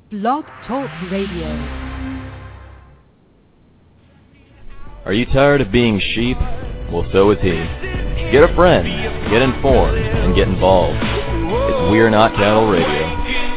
Blog Talk Radio. Are you tired of being sheep? Well, so is he. Get a friend, get informed, and get involved. It's We're Not Cattle Radio.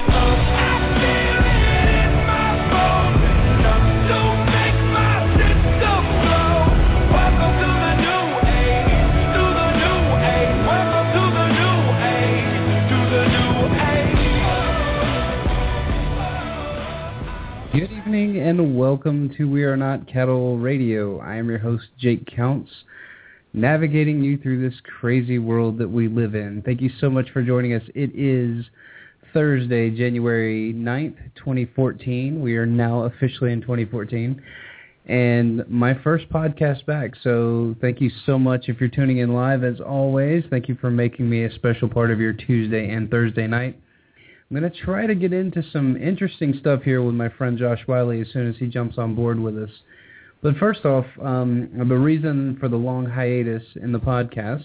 Good evening and welcome to We Are Not Cattle Radio. I am your host, Jake Counts, navigating you through this crazy world that we live in. Thank you so much for joining us. It is Thursday, January 9th, 2014. We are now officially in 2014, and my first podcast back. So thank you so much if you're tuning in live. As always, thank you for making me a special part of your Tuesday and Thursday night. I'm going to try to get into some interesting stuff here with my friend Josh Wiley as soon as he jumps on board with us. But first off, the reason for the long hiatus in the podcast,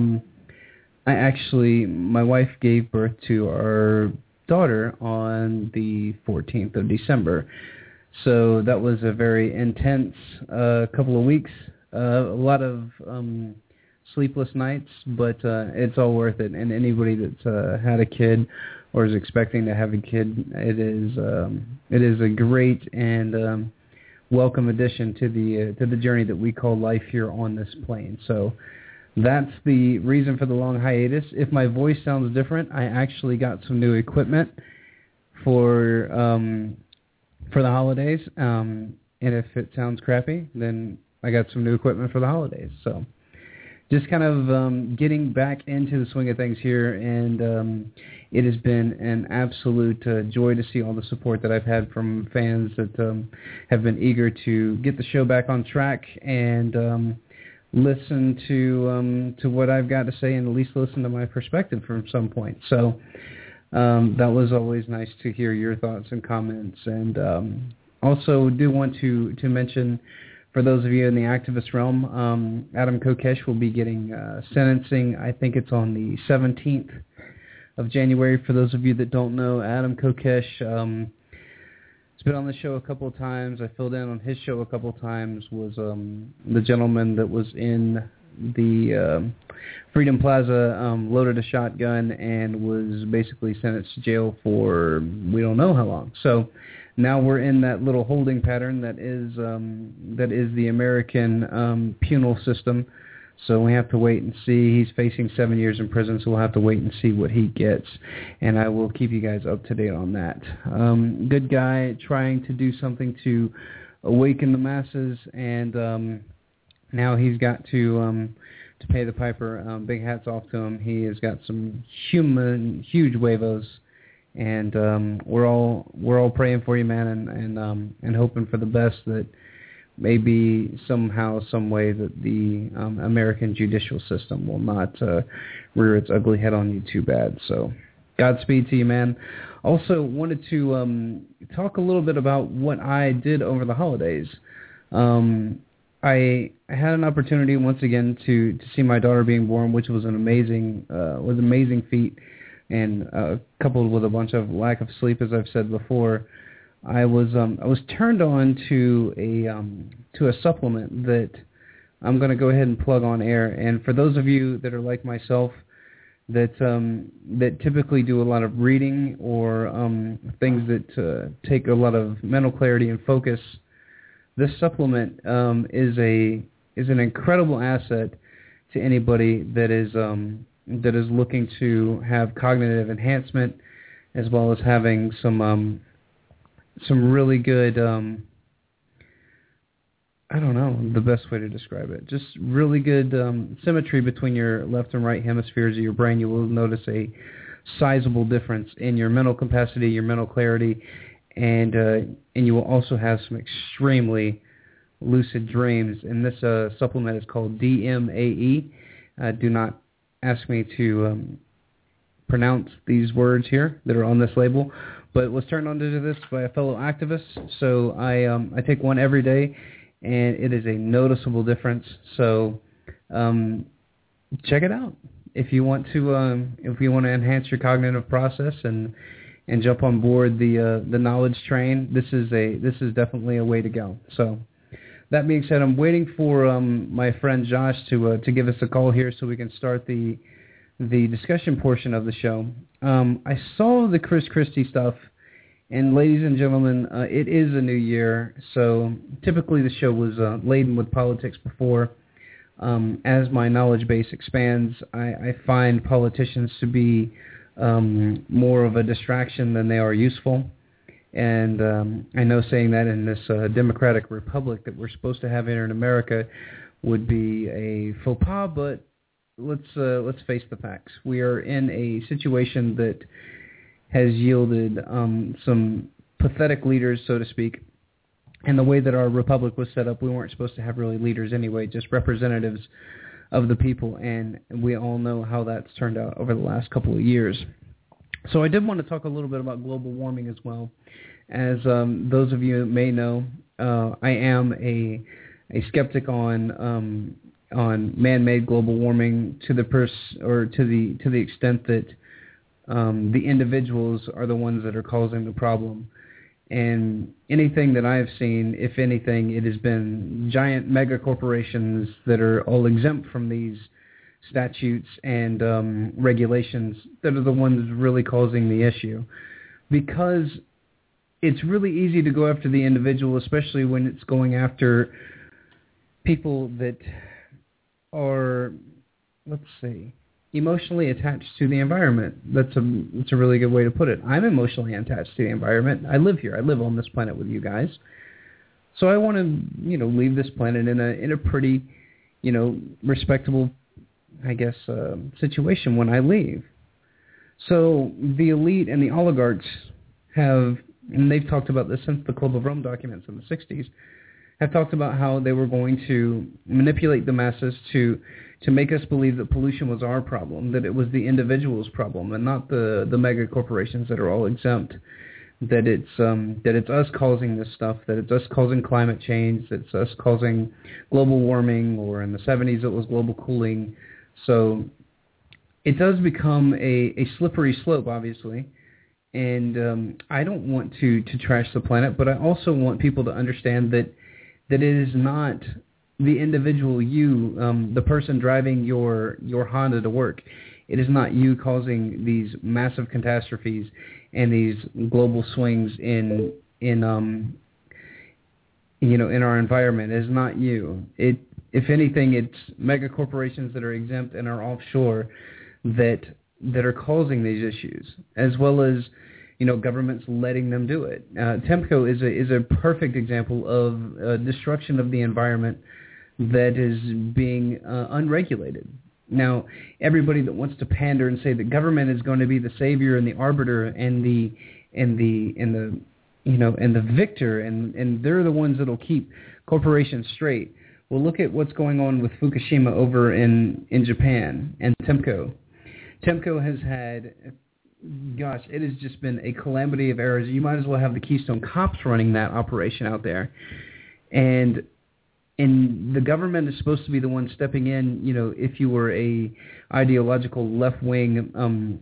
my wife gave birth to our daughter on the 14th of December. So that was a very intense couple of weeks, a lot of sleepless nights, but it's all worth it. And anybody that's had a kid or is expecting to have a kid, it is a great and welcome addition to the journey that we call life here on this plane. So that's the reason for the long hiatus. If my voice sounds different, I actually got some new equipment for the holidays, and if it sounds crappy, then I got some new equipment for the holidays. So just kind of getting back into the swing of things here, and it has been an absolute joy to see all the support that I've had from fans that have been eager to get the show back on track and listen to what I've got to say, and at least listen to my perspective from some point. So that was always nice to hear your thoughts and comments. And also do want to mention, for those of you in the activist realm, Adam Kokesh will be getting sentencing. I think it's on the 17th of January. For those of you that don't know, Adam Kokesh has been on the show a couple of times. I filled in on his show a couple of times, was the gentleman that was in the Freedom Plaza, loaded a shotgun and was basically sentenced to jail for we don't know how long. So now we're in that little holding pattern that is the American penal system. So we have to wait and see. He's facing 7 years in prison, so we'll have to wait and see what he gets. And I will keep you guys up to date on that. Good guy, trying to do something to awaken the masses, and now he's got to pay the piper. Big hats off to him. He has got some huge huevos. And we're all praying for you, man, and hoping for the best, that maybe somehow, some way, that the American judicial system will not rear its ugly head on you too bad. So Godspeed to you, man. Also wanted to talk a little bit about what I did over the holidays. I had an opportunity once again to see my daughter being born, which was an amazing feat. And coupled with a bunch of lack of sleep, as I've said before, I was turned on to a supplement that I'm going to go ahead and plug on air. And for those of you that are like myself, that typically do a lot of reading or things that take a lot of mental clarity and focus, this supplement is an incredible asset to anybody that is looking to have cognitive enhancement, as well as having some really good, I don't know the best way to describe it, just really good symmetry between your left and right hemispheres of your brain. You will notice a sizable difference in your mental capacity, your mental clarity, and you will also have some extremely lucid dreams. And this supplement is called DMAE. Do not ask me to pronounce these words here that are on this label, but was turned on to this by a fellow activist. So I take one every day, and it is a noticeable difference. So check it out if you want to enhance your cognitive process and and jump on board the knowledge train, this is definitely a way to go. So that being said, I'm waiting for my friend Josh to give us a call here so we can start the discussion portion of the show. I saw the Chris Christie stuff, and ladies and gentlemen, it is a new year, so typically the show was laden with politics before. As my knowledge base expands, I find politicians to be more of a distraction than they are useful. And I know saying that in this democratic republic that we're supposed to have here in America would be a faux pas, but let's face the facts. We are in a situation that has yielded some pathetic leaders, so to speak. And the way that our republic was set up, we weren't supposed to have really leaders anyway, just representatives of the people. And we all know how that's turned out over the last couple of years. So I did want to talk a little bit about global warming as well. As those of you may know, I am a skeptic on man-made global warming to the extent that the individuals are the ones that are causing the problem. And anything that I have seen, if anything, it has been giant mega corporations that are all exempt from these statutes and regulations that are the ones really causing the issue. Because it's really easy to go after the individual, especially when it's going after people that are, let's see, emotionally attached to the environment. That's a really good way to put it. I'm emotionally attached to the environment. I live here. I live on this planet with you guys. So I want to, leave this planet in a pretty, respectable, I guess, situation when I leave. So the elite and the oligarchs have, and they've talked about this since the Club of Rome documents in the 60s, have talked about how they were going to manipulate the masses to make us believe that pollution was our problem, that it was the individual's problem, and not the mega corporations that are all exempt. That it's us causing this stuff, that it's us causing climate change, that it's us causing global warming, or in the 70s it was global cooling. So it does become a slippery slope, obviously. And I don't want to trash the planet, but I also want people to understand that it is not the individual you, the person driving your Honda to work. It is not you causing these massive catastrophes and these global swings in our environment. It is not you. If anything, it's mega corporations that are exempt and are offshore that are causing these issues, as well as governments letting them do it. TEMCO is a perfect example of destruction of the environment that is being unregulated. Now, everybody that wants to pander and say that government is going to be the savior and the arbiter and the victor, and they're the ones that'll keep corporations straight. Well, look at what's going on with Fukushima over in Japan and TEMCO. TEMCO has had, it has just been a calamity of errors. You might as well have the Keystone Cops running that operation out there. And the government is supposed to be the one stepping in. If you were a ideological left-wing,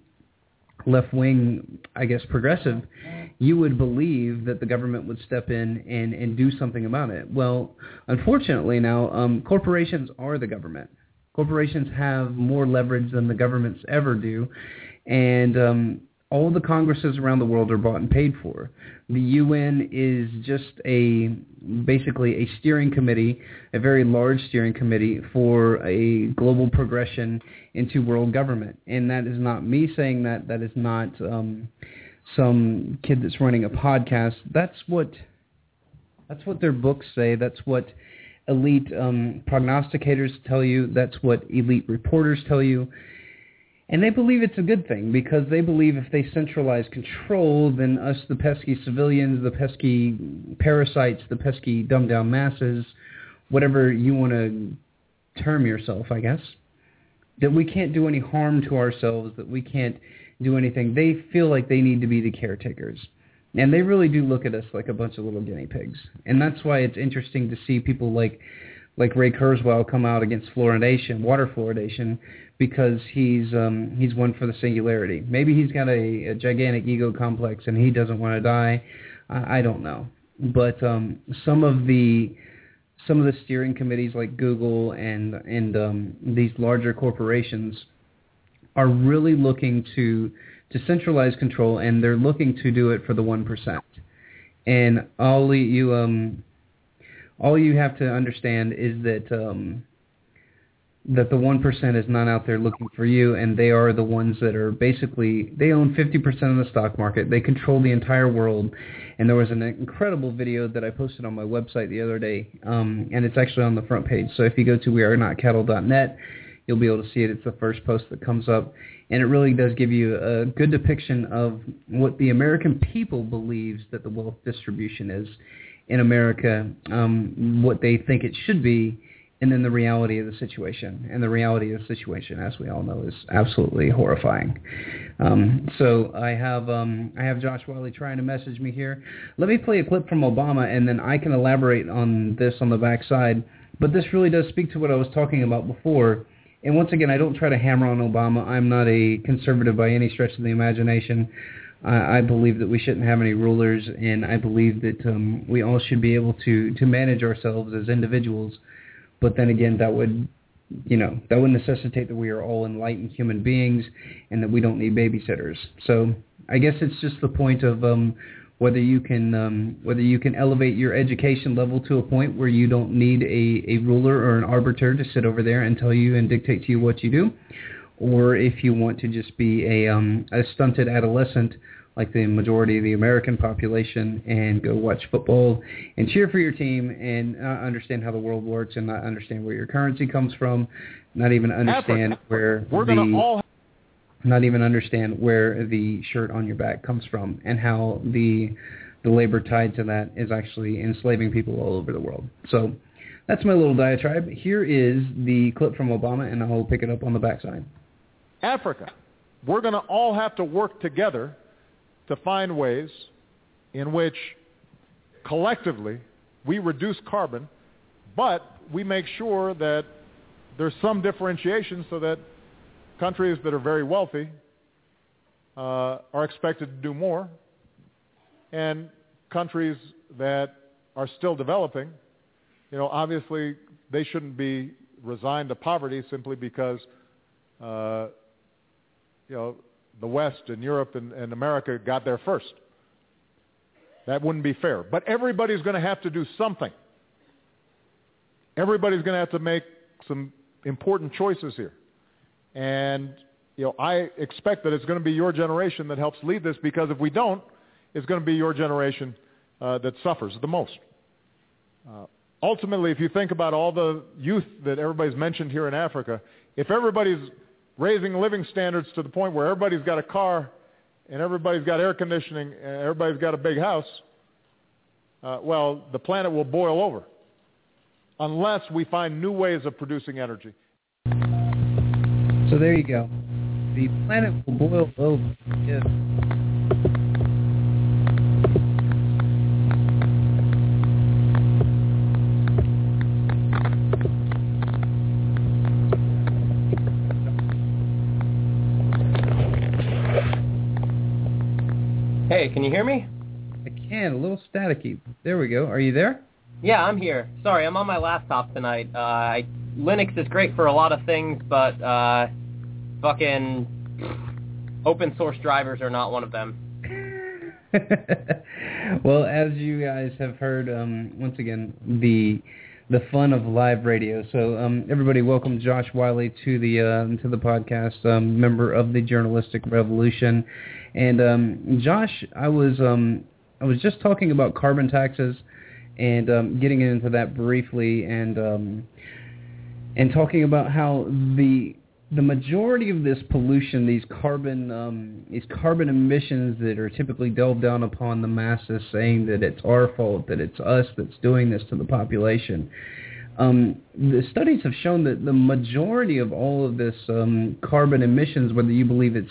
I guess, progressive, you would believe that the government would step in and do something about it. Well, unfortunately now, corporations are the government. Corporations have more leverage than the governments ever do, and all the Congresses around the world are bought and paid for. The UN is just basically a steering committee, a very large steering committee for a global progression into world government. And that is not me saying that. That is not some kid that's running a podcast. That's what their books say. That's what elite prognosticators tell you. That's what elite reporters tell you. And they believe it's a good thing because they believe if they centralize control, then us, the pesky civilians, the pesky parasites, the pesky dumbed-down masses, whatever you want to term yourself, I guess, that we can't do any harm to ourselves, that we can't do anything. They feel like they need to be the caretakers. And they really do look at us like a bunch of little guinea pigs. And that's why it's interesting to see people like Ray Kurzweil come out against fluoridation, water fluoridation, because he's one for the singularity. Maybe he's got a gigantic ego complex and he doesn't want to die. I don't know. But some of the steering committees like Google and these larger corporations are really looking to centralize control, and they're looking to do it for the 1%. And all you have to understand is that the 1% is not out there looking for you, and they are the ones that are basically, they own 50% of the stock market. They control the entire world. And there was an incredible video that I posted on my website the other day, and it's actually on the front page. So if you go to wearenotcattle.net, you'll be able to see it. It's the first post that comes up. And it really does give you a good depiction of what the American people believes that the wealth distribution is in America, what they think it should be, and then the reality of the situation. And the reality of the situation, as we all know, is absolutely horrifying. So I have Josh Wiley trying to message me here. Let me play a clip from Obama, and then I can elaborate on this on the backside. But this really does speak to what I was talking about before. And once again, I don't try to hammer on Obama. I'm not a conservative by any stretch of the imagination. I believe that we shouldn't have any rulers, and I believe that we all should be able to manage ourselves as individuals. But then again, that would necessitate that we are all enlightened human beings and that we don't need babysitters. So I guess it's just the point of whether you can elevate your education level to a point where you don't need a ruler or an arbiter to sit over there and tell you and dictate to you what you do, or if you want to just be a stunted adolescent like the majority of the American population and go watch football and cheer for your team and not understand how the world works and not understand where your currency comes from, not even understand not even understand where the shirt on your back comes from and how the labor tied to that is actually enslaving people all over the world. So that's my little diatribe. Here is the clip from Obama, and I'll pick it up on the backside. Africa, we're going to all have to work together to find ways in which collectively we reduce carbon, but we make sure that there's some differentiation so that countries that are very wealthy are expected to do more, and countries that are still developing, obviously they shouldn't be resigned to poverty simply because, the West and Europe and America got there first. That wouldn't be fair. But everybody's going to have to do something. Everybody's going to have to make some important choices here. And, I expect that it's going to be your generation that helps lead this, because if we don't, it's going to be your generation that suffers the most. Ultimately, if you think about all the youth that everybody's mentioned here in Africa, if everybody's raising living standards to the point where everybody's got a car and everybody's got air conditioning and everybody's got a big house, the planet will boil over unless we find new ways of producing energy. So there you go. The planet will boil over if Hey, can you hear me? I can, a little staticky. There we go. Are you there? Yeah, I'm here. Sorry, I'm on my laptop tonight. Linux is great for a lot of things, but fucking open source drivers are not one of them. Well, as you guys have heard, once again, the fun of live radio. So everybody, welcome Josh Wiley to the podcast, member of the Journalistic Revolution. And Josh, I was just talking about carbon taxes and getting into that briefly, and talking about how the majority of this pollution, these carbon emissions that are typically delved down upon the masses, saying that it's our fault, that it's us that's doing this to the population. The studies have shown that the majority of all of this carbon emissions, whether you believe it's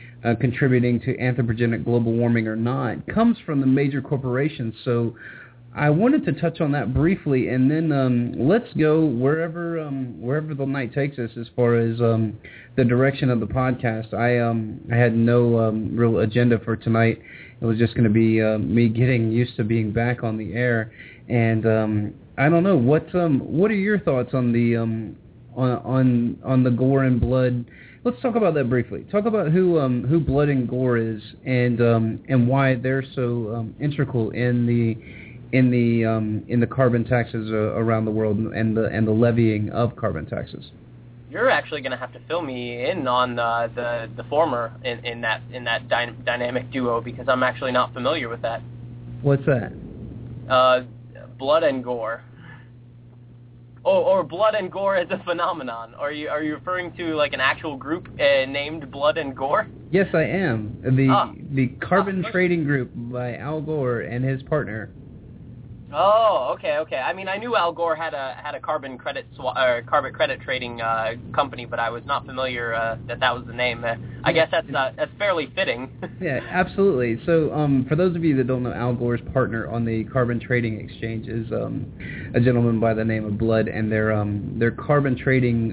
contributing to anthropogenic global warming or not, comes from the major corporations. So I wanted to touch on that briefly, and then let's go wherever the night takes us as far as the direction of the podcast. I had no real agenda for tonight. It was just going to be me getting used to being back on the air, and I don't know what are your thoughts on the on the gore and blood. Let's talk about that briefly. Talk about who Blood and Gore is, and why they're so integral in the carbon taxes around the world and the levying of carbon taxes. You're actually going to have to fill me in on the former in that dynamic duo, because I'm actually not familiar with that. What's that? Blood and Gore. Or Blood and Gore as a phenomenon. Are you referring to like an actual group named Blood and Gore? Yes, I am. The Carbon Trading Group by Al Gore and his partner. Oh, okay. I mean, I knew Al Gore had a carbon credit trading company, but I was not familiar that was the name. I guess that's fairly fitting. Yeah, absolutely. So, for those of you that don't know, Al Gore's partner on the carbon trading exchange is a gentleman by the name of Blood, and their carbon trading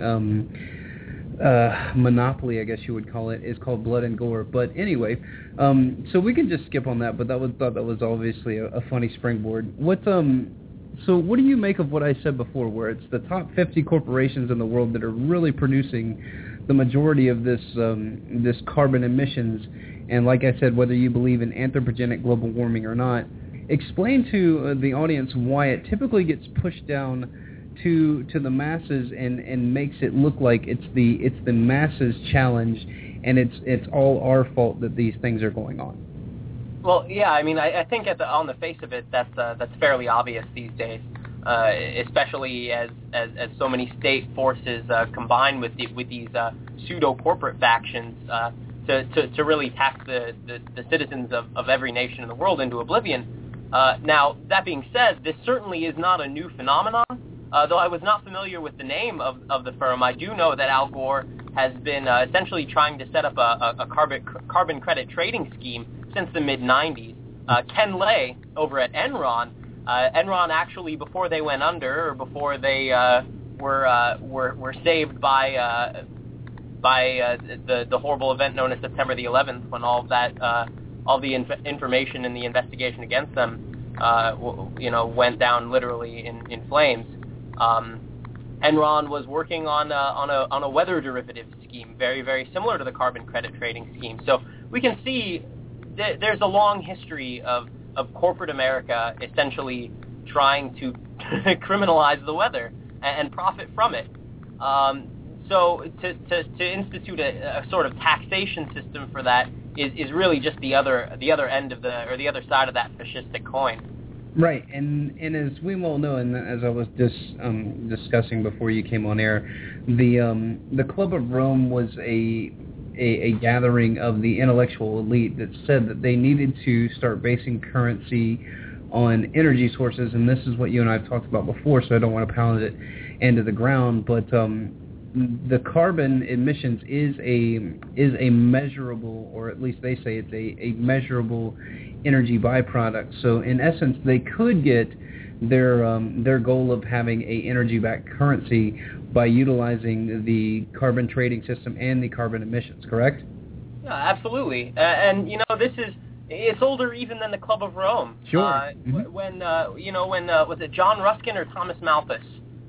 monopoly, I guess you would call it, is called Blood and Gore. But anyway, so we can just skip on that. But thought that was obviously a funny springboard. So what do you make of what I said before, where it's the top 50 corporations in the world that are really producing the majority of this carbon emissions? And like I said, whether you believe in anthropogenic global warming or not, explain to the audience why it typically gets pushed down to the masses and makes it look like it's the masses' challenge, and it's all our fault that these things are going on. Well, yeah, I mean, I think on the face of it, that's fairly obvious these days, especially as so many state forces combine with these pseudo corporate factions to really tax the citizens of every nation in the world into oblivion. Now, that being said, this certainly is not a new phenomenon. Though I was not familiar with the name of the firm, I do know that Al Gore has been essentially trying to set up a carbon credit trading scheme since the mid-'90s. Ken Lay over at Enron actually, before they went under, or before they were saved by the horrible event known as September the 11th, when all the information in the investigation against them went down literally in flames. Enron was working on a weather derivative scheme, very, very similar to the carbon credit trading scheme. So we can see there's a long history of corporate America essentially trying to criminalize the weather and profit from it. So to institute a sort of taxation system for that is really just the other end of the other side of that fascistic coin. Right, and as we all know, and as I was just discussing before you came on air, the Club of Rome was a gathering of the intellectual elite that said that they needed to start basing currency on energy sources, and this is what you and I have talked about before, so I don't want to pound it into the ground, but the carbon emissions is a measurable, or at least they say it's a measurable energy byproduct. So in essence, they could get their goal of having a energy-backed currency by utilizing the carbon trading system and the carbon emissions. Correct? Yeah, absolutely. And it's older even than the Club of Rome. Sure. When was it John Ruskin or Thomas Malthus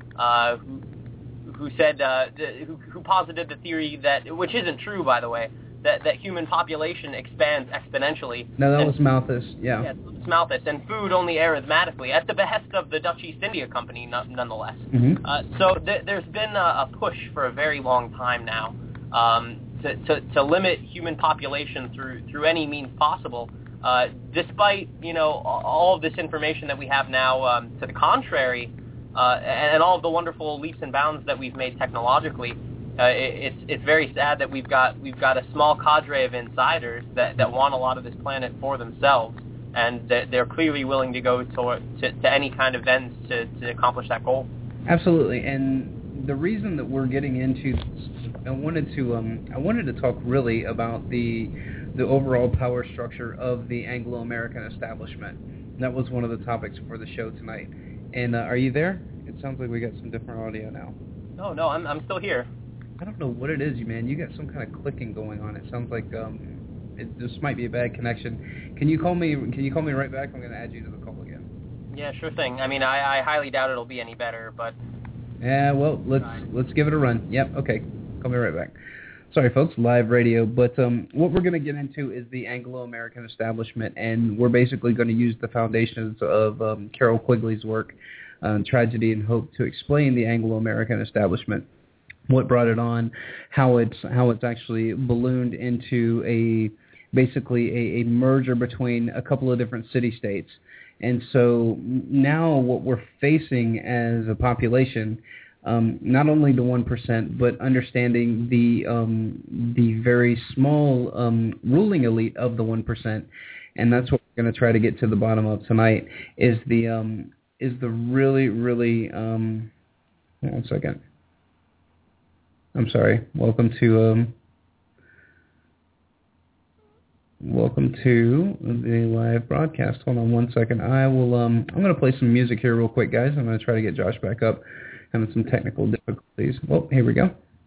who said who posited the theory that, which isn't true, by the way, that human population expands exponentially. No, that was Malthus. Yeah. Yeah, it's Malthus, and food only arithmetically, at the behest of the Dutch East India Company, nonetheless. Mm-hmm. So there's been a push for a very long time now to limit human population through any means possible. Despite all of this information that we have now to the contrary, and all of the wonderful leaps and bounds that we've made technologically, it's very sad that we've got a small cadre of insiders that want a lot of this planet for themselves, and they're clearly willing to go to any kind of ends to accomplish that goal. Absolutely, and the reason that we're getting into this, I wanted to talk really about the the overall power structure of the Anglo-American establishment. That was one of the topics for the show tonight. And are you there? It sounds like we got some different audio now. No, I'm still here. I don't know what it is, man. You got some kind of clicking going on. It sounds like this might be a bad connection. Can you call me right back? I'm going to add you to the call again. Yeah, sure thing. I mean, I highly doubt it'll be any better, but... Yeah, well, let's give it a run. Yep, okay. Call me right back. Sorry, folks, live radio. But what we're going to get into is the Anglo-American establishment, and we're basically going to use the foundations of Carroll Quigley's work, Tragedy and Hope, to explain the Anglo-American establishment, what brought it on, how it's actually ballooned into basically a merger between a couple of different city-states. And so now what we're facing as a population, not only the 1%, but understanding the very small ruling elite of the 1%, and that's what we're going to try to get to the bottom of tonight, is the really, really, one second. I'm sorry. Welcome to the live broadcast. Hold on one second. I'm going to play some music here real quick, guys. I'm going to try to get Josh back up. Having some technical difficulties. Well, here we go.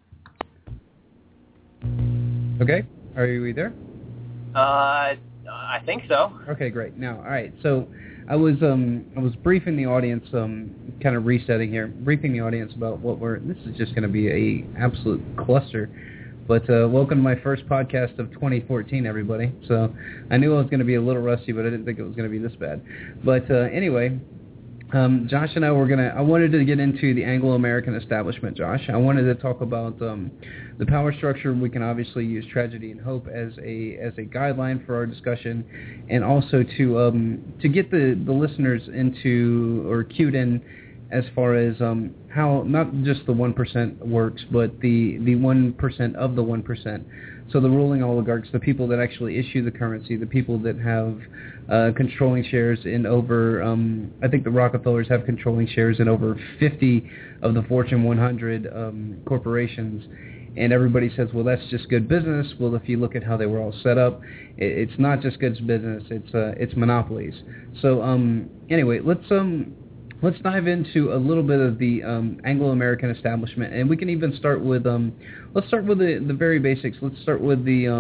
Okay. Are you there? I think so. Okay, great. Now, all right. So I was briefing the audience, kind of resetting here, briefing the audience about this is just going to be a absolute cluster. But welcome to my first podcast of 2014, everybody. So I knew I was going to be a little rusty, but I didn't think it was going to be this bad. But anyway, Josh and I I wanted to get into the Anglo-American establishment, Josh. I wanted to talk about the power structure. We can obviously use Tragedy and Hope as a guideline for our discussion, and also to get the listeners into or cued in as far as how not just the 1% works, but the 1% of the 1%. So the ruling oligarchs, the people that actually issue the currency, the people that have controlling shares in over, I think the Rockefellers have controlling shares in over 50 of the Fortune 100 corporations. And everybody says, well, that's just good business. Well, if you look at how they were all set up, it's not just good business. It's monopolies. So anyway, let's dive into a little bit of the Anglo-American establishment, and we can even start with let's start with the very basics. Let's start with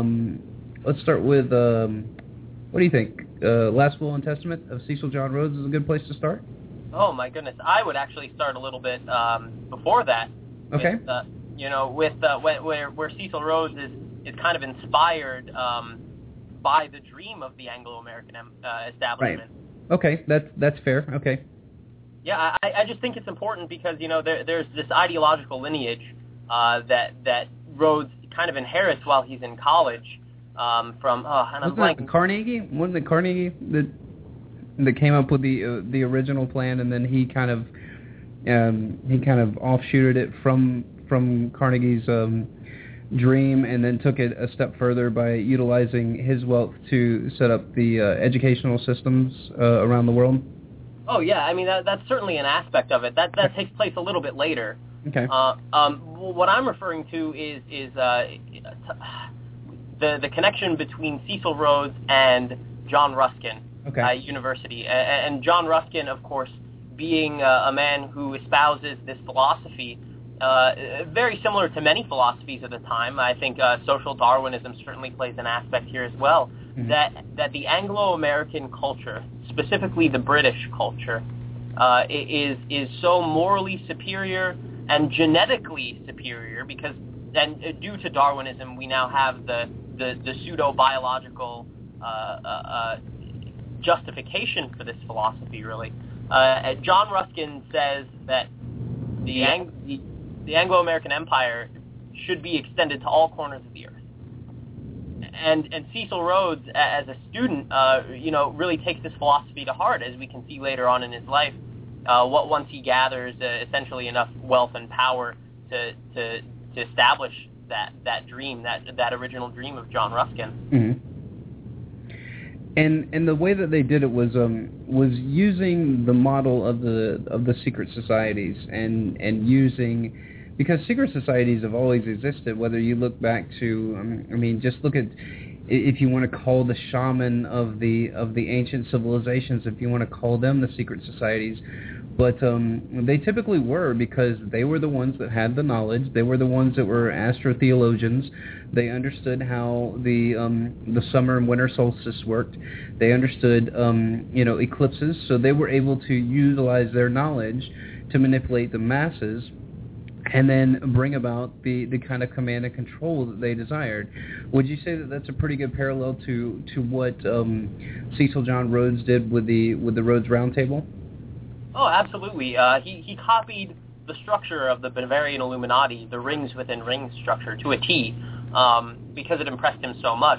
what do you think? Last Will and Testament of Cecil John Rhodes is a good place to start. Oh my goodness, I would actually start a little bit before that. Okay. Where Cecil Rhodes is kind of inspired by the dream of the Anglo-American establishment. Right. Okay, that's fair. Okay. Yeah, I just think it's important because there's this ideological lineage that Rhodes kind of inherits while he's in college from and I'm blanking. Carnegie? Wasn't it Carnegie that came up with the original plan, and then he kind of offshooted it from Carnegie's dream, and then took it a step further by utilizing his wealth to set up the educational systems around the world? Oh yeah, I mean that's certainly an aspect of it. That takes place a little bit later. Okay. What I'm referring to is the connection between Cecil Rhodes and John Ruskin University, and John Ruskin, of course, being a man who espouses this philosophy, very similar to many philosophies of the time. I think social Darwinism certainly plays an aspect here as well. Mm-hmm. That the Anglo-American culture, specifically the British culture, is so morally superior and genetically superior because, and due to Darwinism, we now have the pseudo-biological justification for this philosophy, really. John Ruskin says that the Anglo-American Empire should be extended to all corners of the earth. And Cecil Rhodes, as a student, really takes this philosophy to heart, as we can see later on in his life. Once he gathers essentially enough wealth and power to establish that dream, that original dream of John Ruskin. Mm-hmm. And the way that they did it was using the model of the secret societies and using. Because secret societies have always existed, whether you look back to, just look at, if you want to call the shaman of the ancient civilizations, if you want to call them the secret societies. But they typically were, because they were the ones that had the knowledge. They were the ones that were astrotheologians. They understood how the summer and winter solstice worked. They understood eclipses, so they were able to utilize their knowledge to manipulate the masses and then bring about the kind of command and control that they desired. Would you say that that's a pretty good parallel to what Cecil John Rhodes did with the Rhodes Roundtable? Oh, absolutely. He copied the structure of the Bavarian Illuminati, the rings within rings structure, to a T, because it impressed him so much.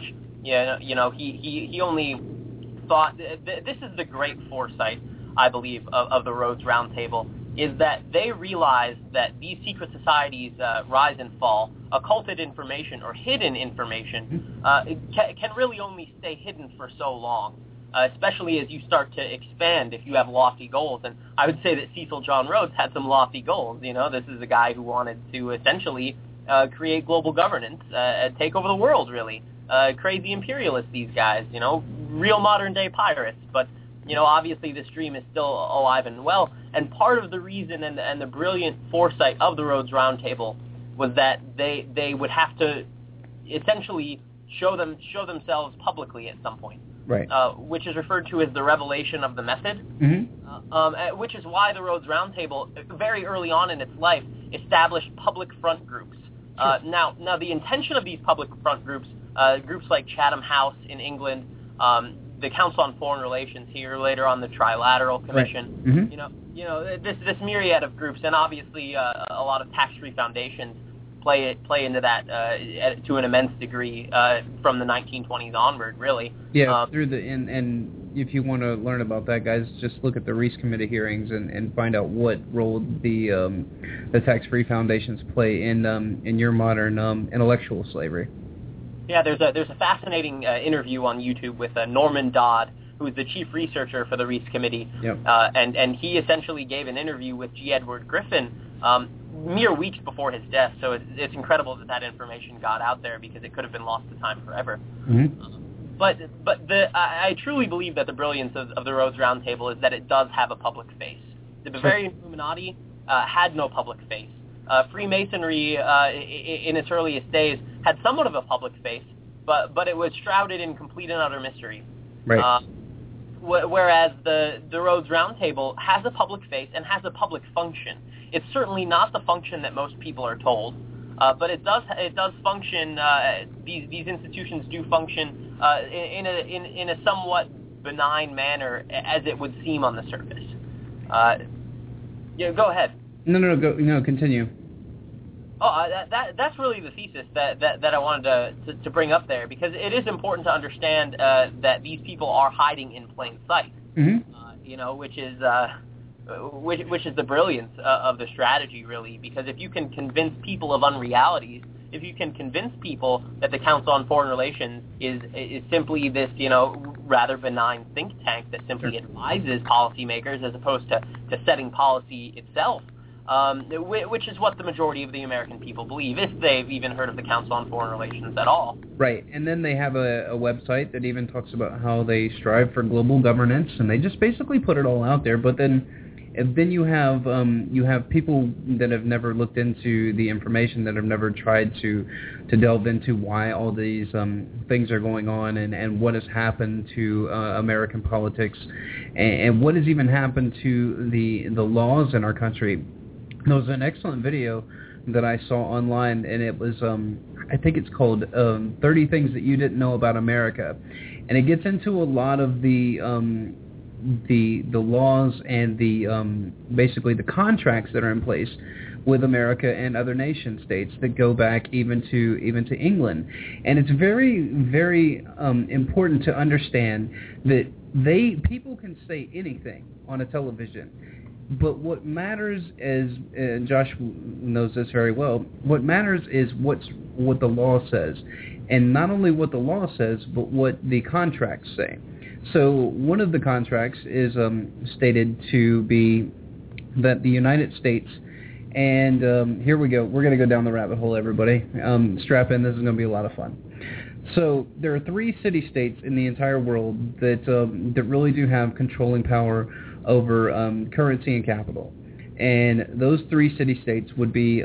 He only thought this is the great foresight, I believe, of the Rhodes Roundtable, is that they realized that these secret societies rise and fall, occulted information or hidden information can really only stay hidden for so long. Especially as you start to expand if you have lofty goals. And I would say that Cecil John Rhodes had some lofty goals. This is a guy who wanted to essentially create global governance, take over the world, really. Crazy imperialists, these guys, real modern-day pirates. But, obviously this dream is still alive and well. And part of the reason and the brilliant foresight of the Rhodes Roundtable was that they would have to essentially show themselves publicly at some point. Right. Which is referred to as the revelation of the method, which is why the Rhodes Roundtable, very early on in its life, established public front groups. Sure. Now, the intention of these public front groups, groups like Chatham House in England, the Council on Foreign Relations here, later on the Trilateral Commission, right. This myriad of groups, and obviously a lot of tax-free foundations play into that to an immense degree from the 1920s onward, really. Yeah, through and if you want to learn about that, guys, just look at the Reece Committee hearings and find out what role the tax-free foundations play in your modern intellectual slavery. Yeah, there's a fascinating interview on YouTube with Norman Dodd, who's the chief researcher for the Reece Committee, yep. And he essentially gave an interview with G. Edward Griffin mere weeks before his death, so it's incredible that information got out there, because it could have been lost to time forever. Mm-hmm. But I truly believe that the brilliance of the Rhodes Roundtable is that it does have a public face. The Bavarian Illuminati had no public face. Freemasonry, in its earliest days, had somewhat of a public face, but it was shrouded in complete and utter mystery. Right. Whereas the Rhodes Roundtable has a public face and has a public function. It's certainly not the function that most people are told, but it does function. These institutions do function in a somewhat benign manner, as it would seem on the surface. Go ahead. No, continue. Oh, that's really the thesis that I wanted to bring up there, because it is important to understand that these people are hiding in plain sight. Mm-hmm. Which is the brilliance of the strategy, really, because if you can convince people of unrealities, if you can convince people that the Council on Foreign Relations is simply this, rather benign think tank that simply advises policymakers as opposed to setting policy itself, which is what the majority of the American people believe, if they've even heard of the Council on Foreign Relations at all. Right, and then they have a website that even talks about how they strive for global governance, and they just basically put it all out there. But then you have people that have never looked into the information, that have never tried to delve into why all these things are going on, and what has happened to American politics, and what has even happened to the laws in our country. There was an excellent video that I saw online, and it was, I think it's called 30 Things That You Didn't Know About America. And it gets into a lot of the laws and the basically the contracts that are in place with America and other nation states that go back even to England. And it's very, very important to understand that people can say anything on a television. But what matters is, and Josh knows this very well, what matters is what the law says. And not only what the law says, but what the contracts say. So one of the contracts is stated to be that the United States, and here we go, we're going to go down the rabbit hole, everybody. Strap in, this is going to be a lot of fun. So there are 3 city-states in the entire world that really do have controlling power over currency and capital. And those 3 city-states would be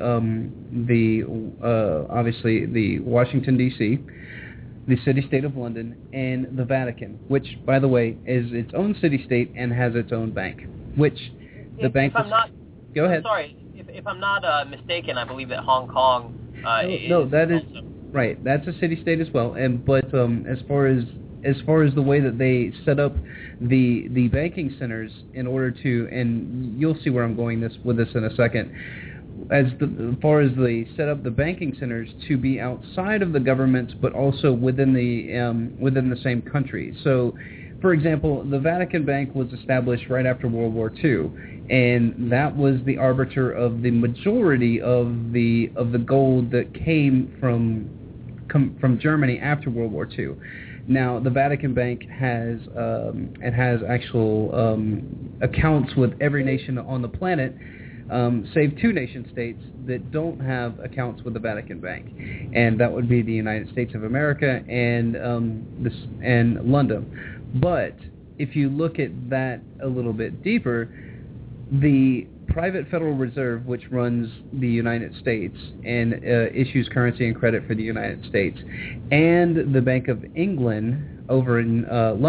obviously the Washington, D.C., the city-state of London, and the Vatican, which, by the way, is its own city-state and has its own bank, which the bank... Go ahead. I'm sorry. If I'm not mistaken, I believe that Hong Kong No, that is... Right, that's a city-state as well. But as far as the way that they set up the banking centers in order to, and you'll see where I'm going with this in a second, as far as they set up the banking centers to be outside of the governments, but also within the same country. So, for example, the Vatican Bank was established right after World War II, and that was the arbiter of the majority of the gold that came from Germany after World War II. Now, the Vatican Bank has actual accounts with every nation on the planet, save 2 nation-states that don't have accounts with the Vatican Bank, and that would be the United States of America and London. But if you look at that a little bit deeper, the private Federal Reserve, which runs the United States and issues currency and credit for the United States, and the Bank of England over in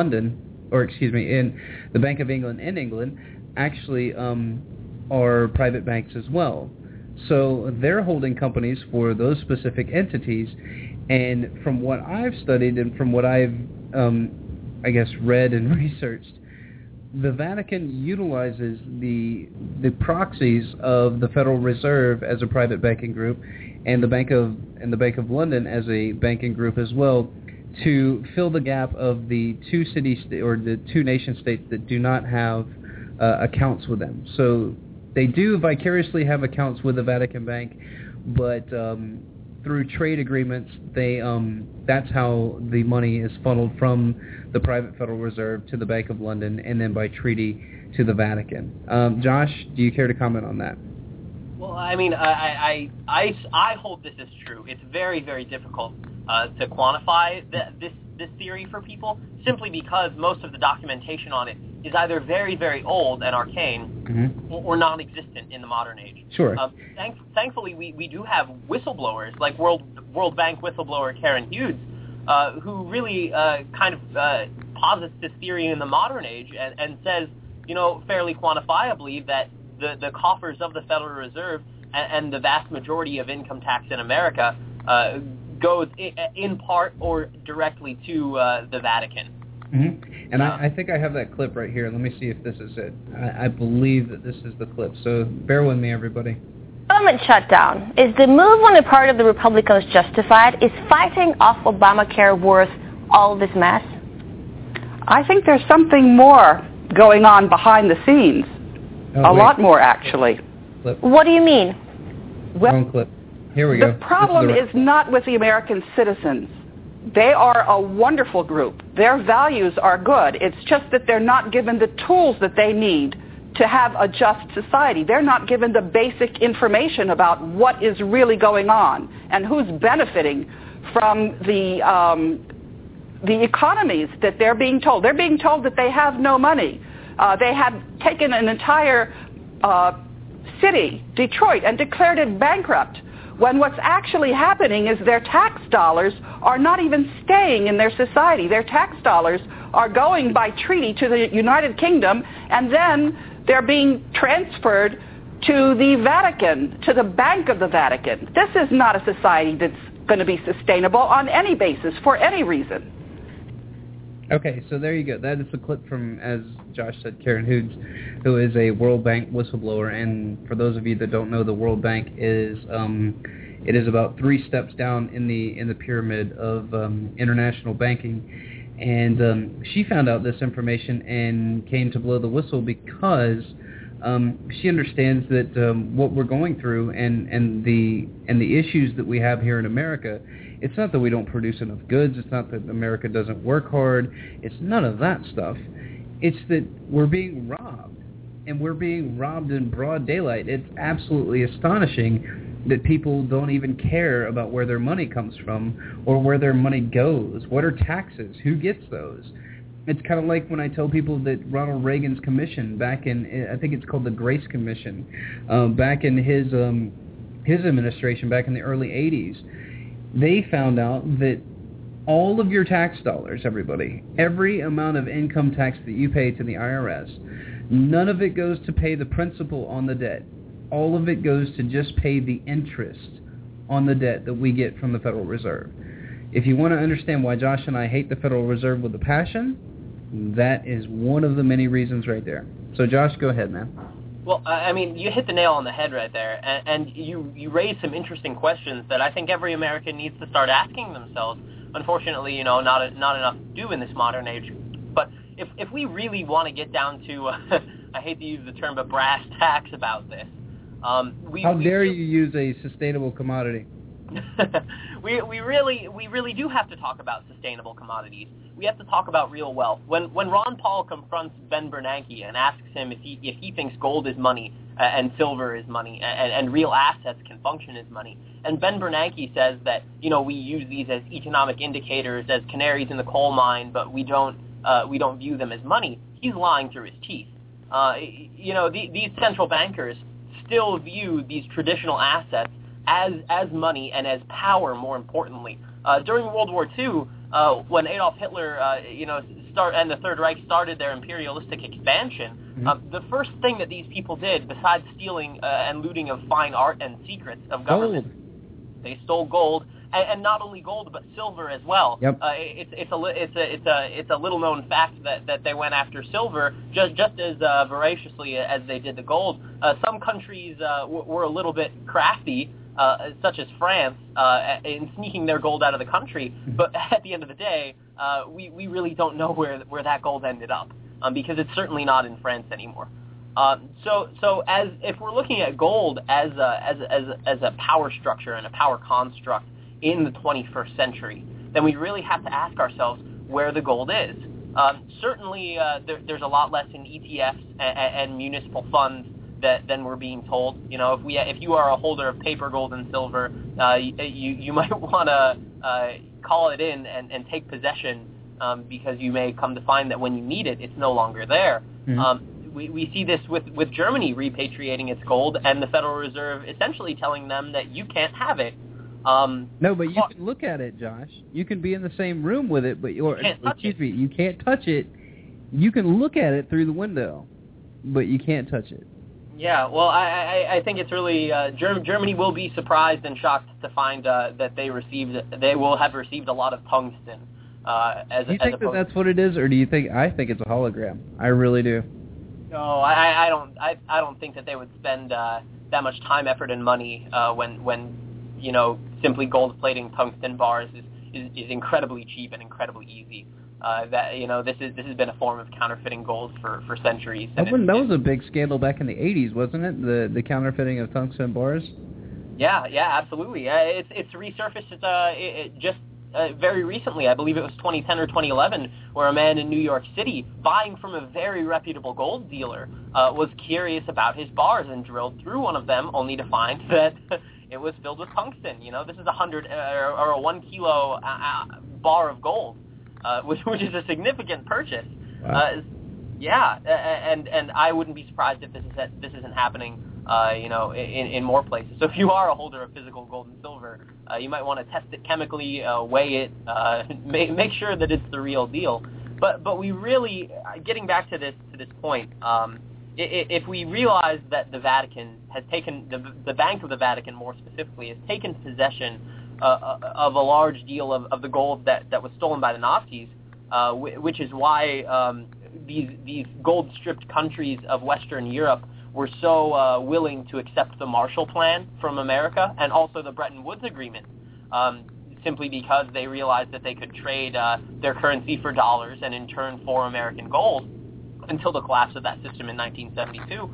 in the Bank of England in England, actually are private banks as well. So they're holding companies for those specific entities, and from what I've studied and from what I've, read and researched, the Vatican utilizes the proxies of the Federal Reserve as a private banking group, and the Bank of London as a banking group as well, to fill the gap of the 2 the 2 nation states that do not have accounts with them. So they do vicariously have accounts with the Vatican Bank, but through trade agreements, that's how the money is funneled from the private Federal Reserve to the Bank of London, and then by treaty to the Vatican. Josh, do you care to comment on that? Well, I mean, I hold this as true. It's very, very difficult to quantify this theory for people, simply because most of the documentation on it is either very, very old and arcane, or non-existent in the modern age. Sure. Thankfully, we do have whistleblowers, like World Bank whistleblower Karen Hughes, who really kind of posits this theory in the modern age and says, fairly quantifiably, that the coffers of the Federal Reserve and the vast majority of income tax in America goes in part or directly to the Vatican. And I think I have that clip right here. Let me see if this is it. I believe that this is the clip, so bear with me, everybody. Government shutdown. Is the move on the part of the Republicans justified? Is fighting off Obamacare worth all this mess? I think there's something more going on behind the scenes. A lot more, actually. Clip. What do you mean? Wrong clip. Here we go. The problem is not with the American citizens. They are a wonderful group. Their values are good. It's just that they're not given the tools that they need to have a just society. They're not given the basic information about what is really going on and who's benefiting from the economies that they're being told. They're being told that they have no money. They have taken an entire city, Detroit, and declared it bankrupt, when what's actually happening is their tax dollars are not even staying in their society. Their tax dollars are going by treaty to the United Kingdom, and then they're being transferred to the Vatican, to the Bank of the Vatican. This is not a society that's going to be sustainable on any basis, for any reason. Okay, so there you go. That is the clip from, as Josh said, Karen Hughes, who is a World Bank whistleblower. And for those of you that don't know, the World Bank is it is about 3 steps down in the pyramid of international banking. And she found out this information and came to blow the whistle because she understands that what we're going through and the issues that we have here in America. It's not that we don't produce enough goods. It's not that America doesn't work hard. It's none of that stuff. It's that we're being robbed, and we're being robbed in broad daylight. It's absolutely astonishing that people don't even care about where their money comes from or where their money goes. What are taxes? Who gets those? It's kind of like when I tell people that Ronald Reagan's commission back in, I think it's called the Grace Commission, back in his administration back in the early 80s, they found out that all of your tax dollars, everybody, every amount of income tax that you pay to the IRS, none of it goes to pay the principal on the debt. All of it goes to just pay the interest on the debt that we get from the Federal Reserve. If you want to understand why Josh and I hate the Federal Reserve with a passion, that is one of the many reasons right there. So, Josh, go ahead, man. Well, I mean, you hit the nail on the head right there, and you raised some interesting questions that I think every American needs to start asking themselves. Unfortunately, not enough to do in this modern age. But if we really want to get down to, I hate to use the term, but brass tacks about this. How dare you use a sustainable commodity? we really do have to talk about sustainable commodities. We have to talk about real wealth. When Ron Paul confronts Ben Bernanke and asks him if he thinks gold is money and silver is money and real assets can function as money, and Ben Bernanke says that we use these as economic indicators, as canaries in the coal mine, but we don't view them as money, he's lying through his teeth. These central bankers still view these traditional assets as money and as power, more importantly. During World War II, when Adolf Hitler, and the Third Reich started their imperialistic expansion, the first thing that these people did, besides stealing and looting of fine art and secrets of government, they stole gold, and not only gold but silver as well. Yep. It's a little known fact that they went after silver just as voraciously as they did the gold. Some countries were a little bit crafty, such as France, in sneaking their gold out of the country. But at the end of the day, we really don't know where that gold ended up, because it's certainly not in France anymore. So if we're looking at gold as a power structure and a power construct in the 21st century, then we really have to ask ourselves where the gold is. Certainly, there's a lot less in ETFs and municipal funds than we're being told. If you are a holder of paper gold and silver, you might want to call it in and take possession, because you may come to find that when you need it, it's no longer there. Mm-hmm. We see this with Germany repatriating its gold, and the Federal Reserve essentially telling them that you can't have it. No, but you can look at it, Josh. You can be in the same room with it, but you can't touch it. You can look at it through the window, but you can't touch it. Yeah, well, I think it's really Germany will be surprised and shocked to find that they will have received a lot of tungsten. Do you think that's what it is, or do you think? I think it's a hologram. I really do. No, I don't think that they would spend that much time, effort, and money when simply gold plating tungsten bars is incredibly cheap and incredibly easy. This has been a form of counterfeiting gold for centuries. That was a big scandal back in the 80s, wasn't it? The counterfeiting of tungsten bars. Yeah, absolutely. It's resurfaced just very recently. I believe it was 2010 or 2011, where a man in New York City, buying from a very reputable gold dealer, was curious about his bars and drilled through one of them, only to find that it was filled with tungsten. This is 100 or a 1 kilo bar of gold. Which is a significant purchase. Wow. And I wouldn't be surprised if this isn't happening, in more places. So if you are a holder of physical gold and silver, you might want to test it chemically, weigh it, make sure that it's the real deal. But we really, getting back to this point, if we realize that the Vatican has taken, the Bank of the Vatican more specifically, has taken possession of a large deal of the gold that was stolen by the Nazis, which is why these gold-stripped countries of Western Europe were so willing to accept the Marshall Plan from America and also the Bretton Woods Agreement, simply because they realized that they could trade their currency for dollars and in turn for American gold until the collapse of that system in 1972.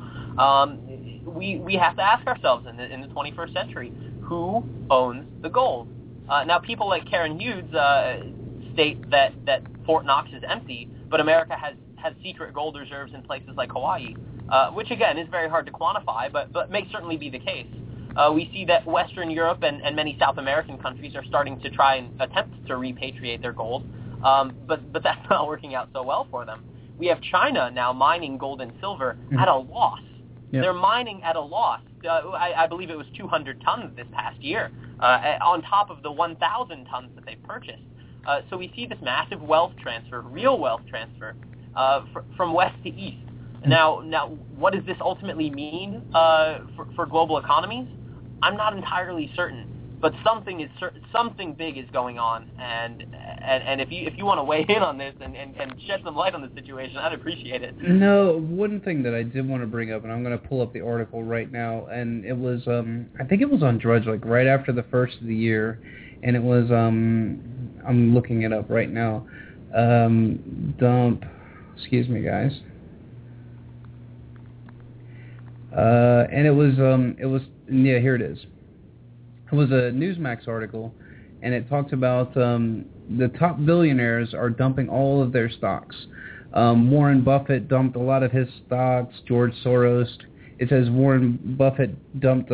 We have to ask ourselves in the 21st century, who owns the gold? Now, people like Karen Hughes state that Fort Knox is empty, but America has secret gold reserves in places like Hawaii, which, again, is very hard to quantify, but may certainly be the case. we see that Western Europe and many South American countries are starting to try and attempt to repatriate their gold, but that's not working out so well for them. We have China now mining gold and silver at a loss. Yep. They're mining at a loss. I believe it was 200 tons this past year, on top of the 1,000 tons that they purchased. So we see this massive wealth transfer, real wealth transfer, from west to east. Now, what does this ultimately mean for global economies? I'm not entirely certain, but something big is going on, and if you want to weigh in on this and shed some light on the situation, I'd appreciate it. No, one thing that I did want to bring up, and I'm going to pull up the article right now, and it was I think it was on Drudge, like right after the first of the year, and it was I'm looking it up right now. Excuse me, guys. And it was here it is. It was a Newsmax article, and it talked about the top billionaires are dumping all of their stocks. Warren Buffett dumped a lot of his stocks. George Soros. It says Warren Buffett dumped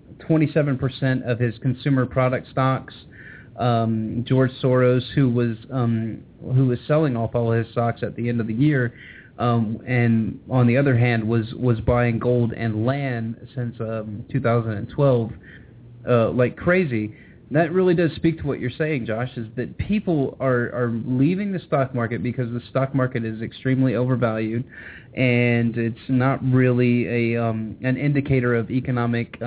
27% of his consumer product stocks. George Soros, who was selling off all his stocks at the end of the year, and on the other hand was buying gold and land since 2012 like crazy. That really does speak to what you're saying, Josh, is that people are leaving the stock market because the stock market is extremely overvalued, and it's not really an indicator of economic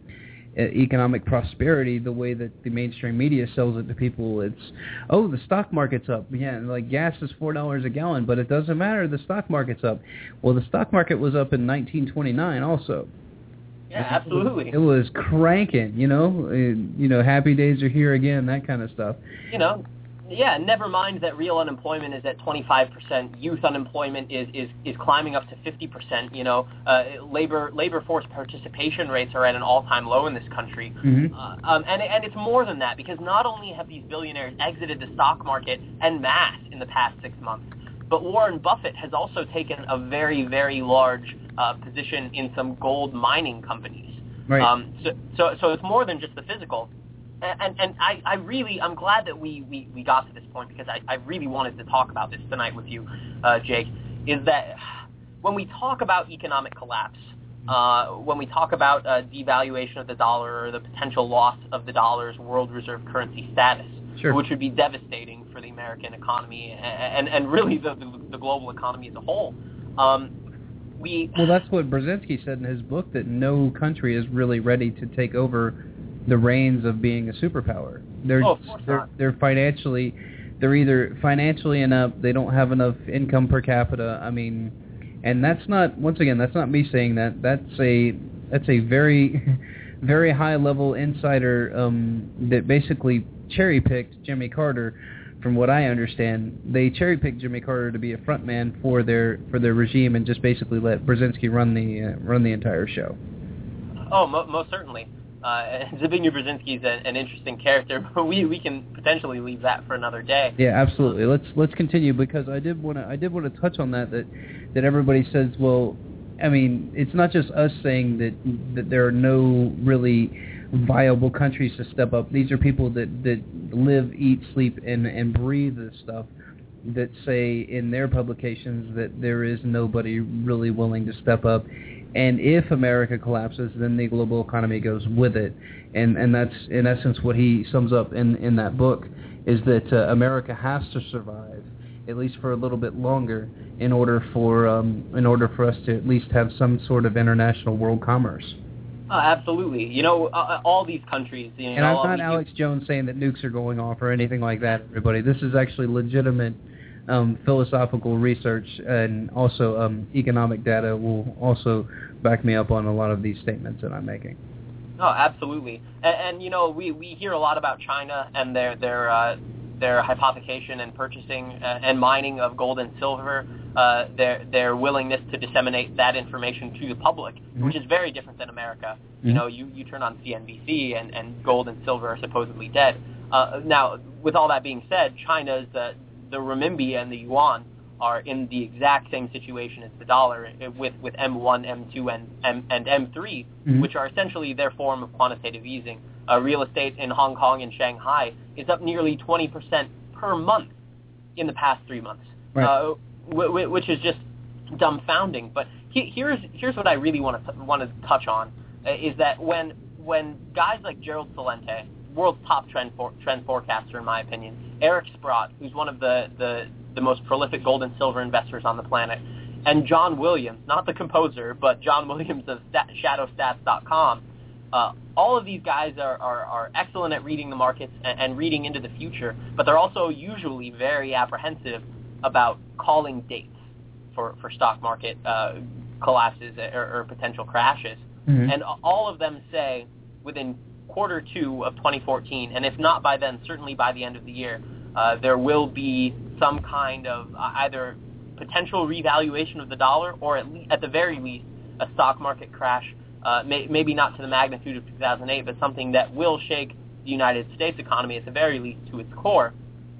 prosperity the way that the mainstream media sells it to people. It's, the stock market's up. Yeah, like gas is $4 a gallon, but it doesn't matter. The stock market's up. Well, the stock market was up in 1929 also. Yeah, absolutely. It was cranking, happy days are here again, that kind of stuff. Yeah, never mind that real unemployment is at 25%. Youth unemployment is climbing up to 50%. Labor force participation rates are at an all-time low in this country. Mm-hmm. And it's more than that, because not only have these billionaires exited the stock market en masse in the past 6 months, but Warren Buffett has also taken a very, very large position in some gold mining companies. Right. So it's more than just the physical. And I'm glad that we got to this point, because I really wanted to talk about this tonight with you, Jake, is that when we talk about economic collapse, when we talk about devaluation of the dollar or the potential loss of the dollar's world reserve currency status, sure, which would be devastating for the American economy and really the global economy as a whole. Well, that's what Brzezinski said in his book, that no country is really ready to take over the reins of being a superpower. They're financially, they're either financially inept, they don't have enough income per capita. I mean, and that's not, once again, that's not me saying that. That's a very, very high level insider that basically cherry picked Jimmy Carter. From what I understand, they cherry picked Jimmy Carter to be a front man for their regime, and just basically let Brzezinski run the entire show. Oh, most certainly. Zbigniew Brzezinski is an interesting character, but we can potentially leave that for another day. Yeah, absolutely. Let's continue, because I did want to touch on that everybody says, well, I mean, it's not just us saying that there are no really viable countries to step up. These are people that live, eat, sleep, and breathe this stuff, that say in their publications that there is nobody really willing to step up. And if America collapses, then the global economy goes with it. And that's, in essence, what he sums up in that book, is that America has to survive, at least for a little bit longer, in order for us to at least have some sort of international world commerce. Absolutely. All these countries... and I'm not Alex Jones saying that nukes are going off or anything like that, everybody. This is actually legitimate philosophical research, and also economic data will also back me up on a lot of these statements that I'm making. Oh, absolutely. And we hear a lot about China and their hypothecation and purchasing and mining of gold and silver, their willingness to disseminate that information to the public, mm-hmm. which is very different than America. Mm-hmm. You turn on CNBC and gold and silver are supposedly dead. Now, with all that being said, China's the renminbi and the yuan are in the exact same situation as the dollar with M1, M2, and M3, which are essentially their form of quantitative easing. Real estate in Hong Kong and Shanghai is up nearly 20% per month in the past 3 months, right. Which is just dumbfounding. But here's what I really want to touch on, is that when guys like Gerald Celente, world's top trend forecaster in my opinion, Eric Sprott, who's one of the most prolific gold and silver investors on the planet, and John Williams, not the composer, but John Williams of ShadowStats.com, all of these guys are excellent at reading the markets and reading into the future, but they're also usually very apprehensive about calling dates for stock market collapses or potential crashes. And all of them say within quarter 2 of 2014, and if not by then, certainly by the end of the year, there will be some kind of either potential revaluation of the dollar or at the very least a stock market crash, maybe not to the magnitude of 2008, but something that will shake the United States economy at the very least to its core.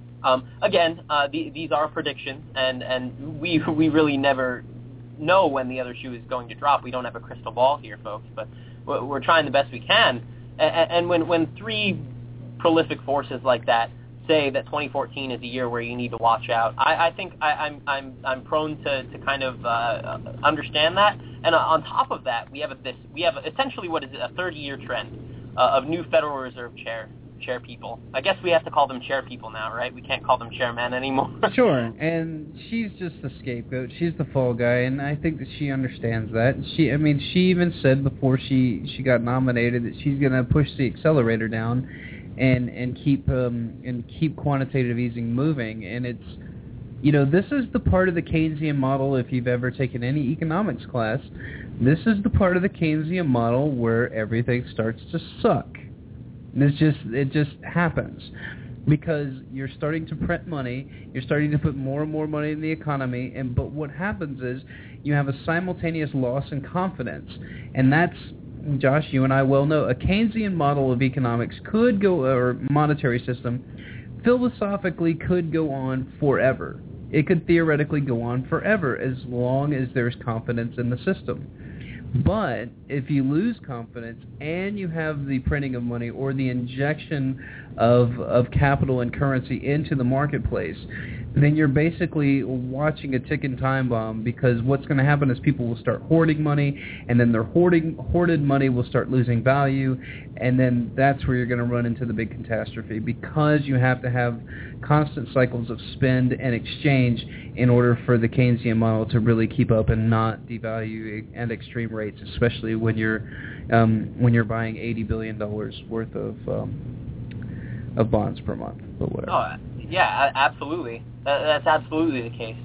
Again, these are predictions, and we really never know when the other shoe is going to drop. We don't have a crystal ball here, folks, but we're trying the best we can. And when three prolific forces like that say that 2014 is a year where you need to watch out, I think I'm prone to kind of understand that. And on top of that, we have essentially what is a 30-year trend of new Federal Reserve chair people. I guess we have to call them chair people now, right? We can't call them chairmen anymore. Sure, and she's just the scapegoat. She's the fall guy, and I think that she understands that. She even said before she got nominated that she's going to push the accelerator down and keep quantitative easing moving. And it's, this is the part of the Keynesian model, if you've ever taken any economics class, this is the part of the Keynesian model where everything starts to suck. It just happens because you're starting to print money, you're starting to put more and more money in the economy, but what happens is you have a simultaneous loss in confidence, and that's, Josh, you and I well know, a Keynesian model of economics could go, or monetary system, philosophically could go on forever. It could theoretically go on forever as long as there's confidence in the system. But if you lose confidence and you have the printing of money or the injection of capital and currency into the marketplace, then you're basically watching a ticking time bomb, because what's going to happen is people will start hoarding money, and then their hoarded money will start losing value, and then that's where you're going to run into the big catastrophe, because you have to have constant cycles of spend and exchange in order for the Keynesian model to really keep up and not devalue at extreme rates, especially when you're buying $80 billion worth of bonds per month or whatever. Oh, yeah, absolutely. That's absolutely the case.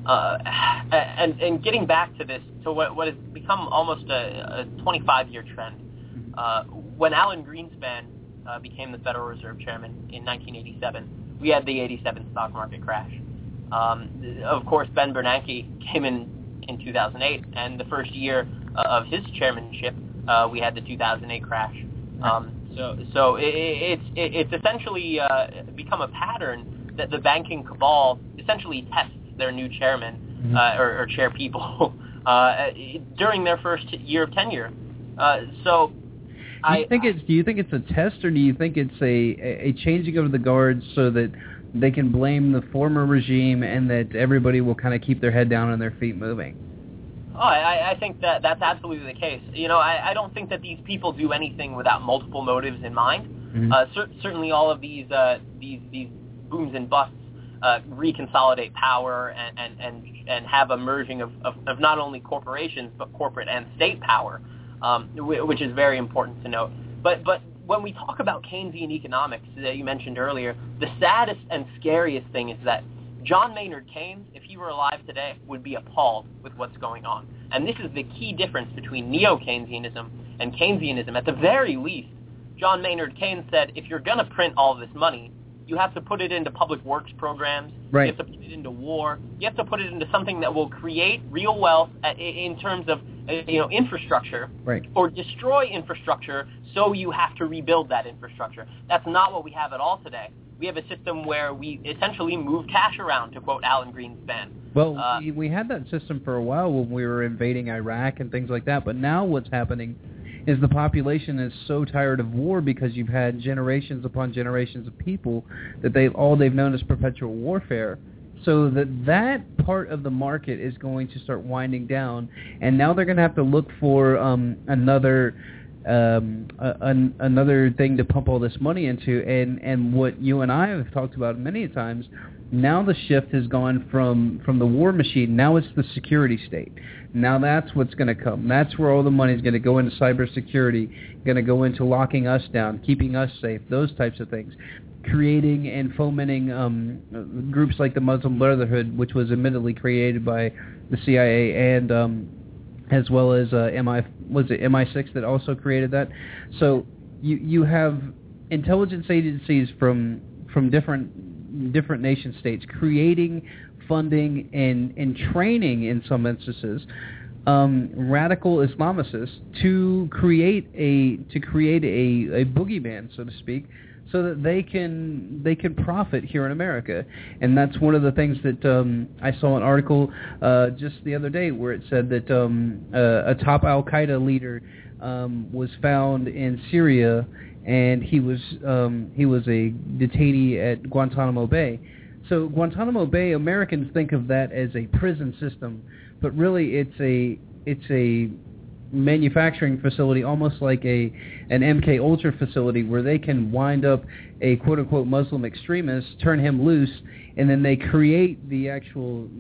And getting back to this, to what has become almost a 25-year trend, when Alan Greenspan became the Federal Reserve Chairman in 1987, we had the 87 stock market crash. Of course, Ben Bernanke came in 2008, and the first year of his chairmanship, we had the 2008 crash. So it's essentially become a pattern that the banking cabal essentially tests their new chairman or chair people during their first year of tenure. Do you think it's a test, or do you think it's a changing of the guards so that they can blame the former regime and that everybody will kind of keep their head down and their feet moving? Oh, I think that's absolutely the case. I don't think that these people do anything without multiple motives in mind. Certainly all of these booms and busts reconsolidate power and have a merging of not only corporations but corporate and state power, which is very important to note. But when we talk about Keynesian economics that you mentioned earlier, the saddest and scariest thing is that John Maynard Keynes, if he were alive today, would be appalled with what's going on. And this is the key difference between neo-Keynesianism and Keynesianism. At the very least, John Maynard Keynes said, if you're going to print all this money, you have to put it into public works programs. Right. You have to put it into war. You have to put it into something that will create real wealth in terms of infrastructure, right, or destroy infrastructure, so you have to rebuild that infrastructure. That's not what we have at all today. We have a system where we essentially move cash around, to quote Alan Greenspan. Well, we had that system for a while when we were invading Iraq and things like that, but now what's happening is the population is so tired of war because you've had generations upon generations of people that they've known as perpetual warfare. So that part of the market is going to start winding down, and now they're going to have to look for another thing to pump all this money into. And what you and I have talked about many times, now the shift has gone from the war machine. Now it's the security state. Now that's what's going to come. That's where all the money is going to go into cybersecurity, going to go into locking us down, keeping us safe, those types of things. Creating and fomenting groups like the Muslim Brotherhood, which was admittedly created by the CIA and as well as MI6 that also created that. So you have intelligence agencies from different nation states creating, funding, and training in some instances radical Islamicists to create a boogeyman, so to speak, so that they can profit here in America. And that's one of the things that I saw an article just the other day where it said that a top Al-Qaeda leader was found in Syria, and he was a detainee at Guantanamo Bay. So Guantanamo Bay, Americans think of that as a prison system, but really it's a manufacturing facility, almost like an MK Ultra facility, where they can wind up a quote-unquote Muslim extremist, turn him loose, and then they create the actual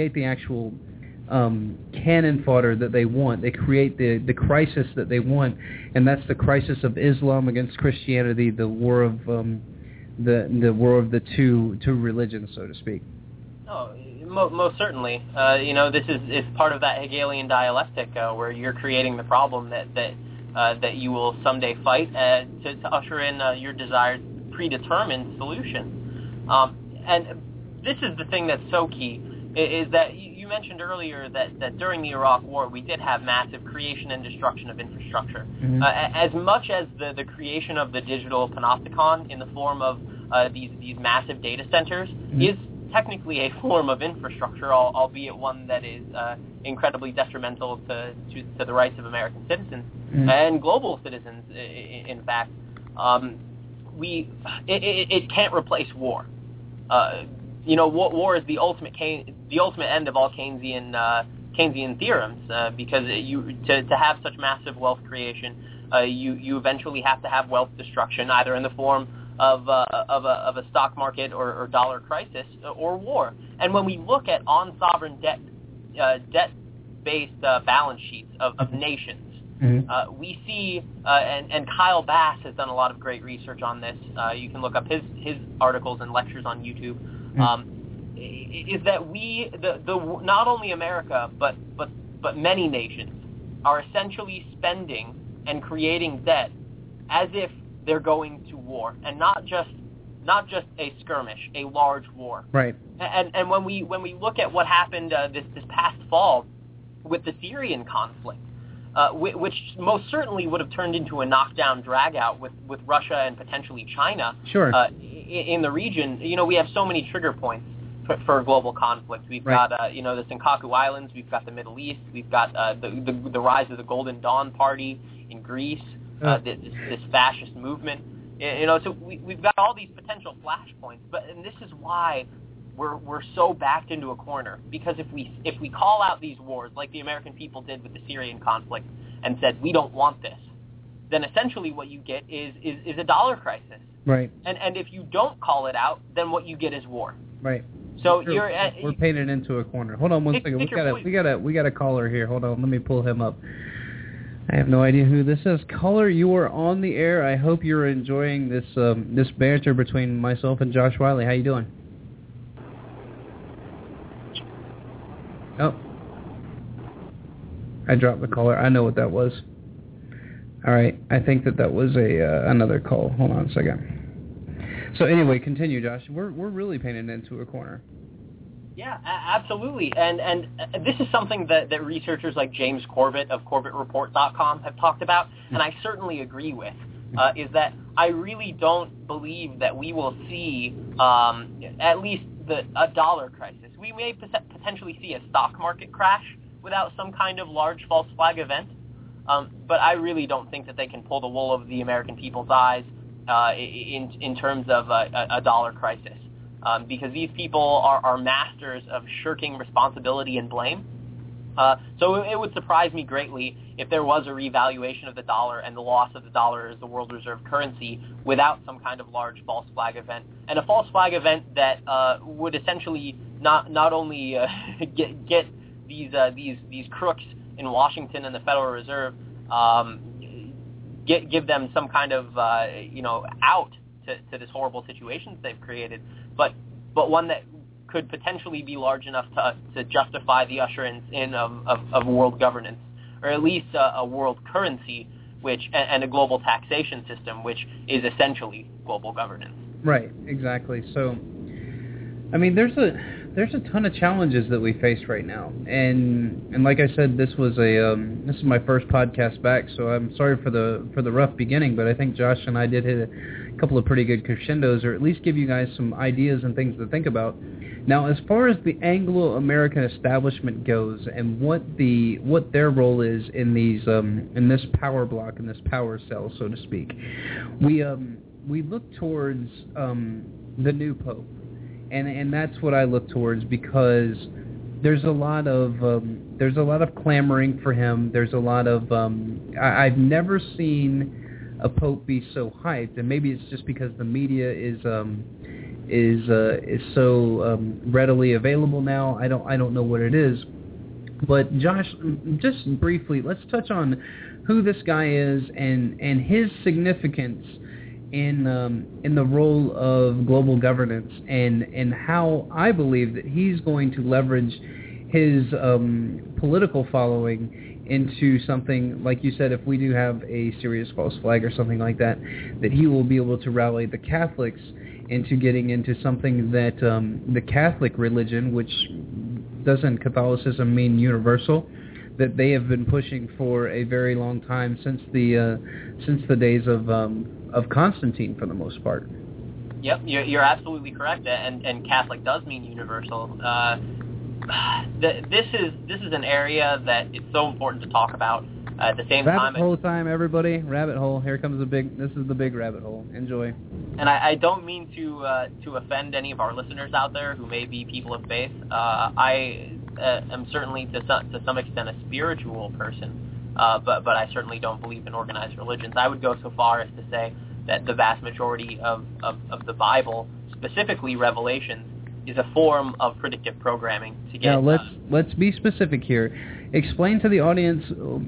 cannon fodder that they want. They create the crisis that they want, and that's the crisis of Islam against Christianity, the war of the two religions, so to speak. Oh, most certainly. This is part of that Hegelian dialectic where you're creating the problem that you will someday fight to usher in your desired predetermined solution. And this is the thing that's so key, is that you mentioned earlier that during the Iraq War we did have massive creation and destruction of infrastructure. Mm-hmm. As much as the creation of the digital panopticon in the form of these massive data centers mm-hmm. is technically a form of infrastructure, albeit one that is incredibly detrimental to the rights of American citizens mm-hmm. and global citizens. In fact, it can't replace war. War is the ultimate end of all Keynesian theorems because to have such massive wealth creation, you eventually have to have wealth destruction, either in the form of a stock market or dollar crisis or war. And when we look at on-sovereign debt-based balance sheets of nations, mm-hmm. We see, and Kyle Bass has done a lot of great research on this. You can look up his articles and lectures on YouTube. Mm-hmm. Is that the not only America but many nations are essentially spending and creating debt as if they're going to war, and not just a skirmish, a large war. Right. And when we look at what happened this past fall with the Syrian conflict, which most certainly would have turned into a knockdown dragout with Russia and potentially China. Sure. In the region, we have so many trigger points for global conflict. We've got the Senkaku Islands. We've got the Middle East. We've got the rise of the Golden Dawn Party in Greece. This fascist movement, so we've got all these potential flashpoints, and this is why we're so backed into a corner, because if we call out these wars like the American people did with the Syrian conflict and said we don't want this, then essentially what you get is a dollar crisis. Right. And if you don't call it out, then what you get is war. Right. So we're painted into a corner. Hold on one second. We got a caller here. Hold on. Let me pull him up. I have no idea who this is. Caller, you are on the air. I hope you're enjoying this banter between myself and Josh Wiley. How you doing? Oh. I dropped the caller. I know what that was. All right. I think that was another call. Hold on a second. So anyway, continue, Josh. We're really painted into a corner. Yeah, absolutely. And this is something that researchers like James Corbett of CorbettReport.com have talked about, and I certainly agree with. is that I really don't believe that we will see at least a dollar crisis. We may potentially see a stock market crash without some kind of large false flag event, but I really don't think that they can pull the wool over the American people's eyes in terms of a dollar crisis, because these people are masters of shirking responsibility and blame. So it would surprise me greatly if there was a revaluation of the dollar and the loss of the dollar as the world reserve currency without some kind of large false flag event, and a false flag event that would essentially not only get these crooks in Washington and the Federal Reserve, give them some kind of out to this horrible situation that they've created, but one that could potentially be large enough to justify the usherance in of world governance, or at least a world currency, and a global taxation system, which is essentially global governance. Right, exactly. So, I mean, there's a ton of challenges that we face right now, and like I said, this is my first podcast back, so I'm sorry for the rough beginning, but I think Josh and I did hit a couple of pretty good crescendos, or at least give you guys some ideas and things to think about. Now, as far as the Anglo-American establishment goes, and what their role is in this power block, in this power cell, so to speak, we look towards the new pope, and that's what I look towards, because there's a lot of clamoring for him. There's a lot of I've never seen a pope be so hyped, and maybe it's just because the media is so readily available now. I don't know what it is, but Josh, just briefly, let's touch on who this guy is and his significance in the role of global governance, and how I believe that he's going to leverage his political following into something, like you said, if we do have a serious false flag or something like that, that he will be able to rally the Catholics into getting into something that the Catholic religion, which doesn't Catholicism mean universal, that they have been pushing for a very long time, since the days of Constantine, for the most part. Yep, you're absolutely correct, and Catholic does mean universal. This is an area that it's so important to talk about. At the same time, rabbit hole time, everybody! Rabbit hole. Here comes this is the big rabbit hole. Enjoy. And I don't mean to offend any of our listeners out there who may be people of faith. I am certainly to some extent a spiritual person, but I certainly don't believe in organized religions. I would go so far as to say that the vast majority of the Bible, specifically Revelations, is a form of predictive programming to get. Now let's be specific here. Explain to the audience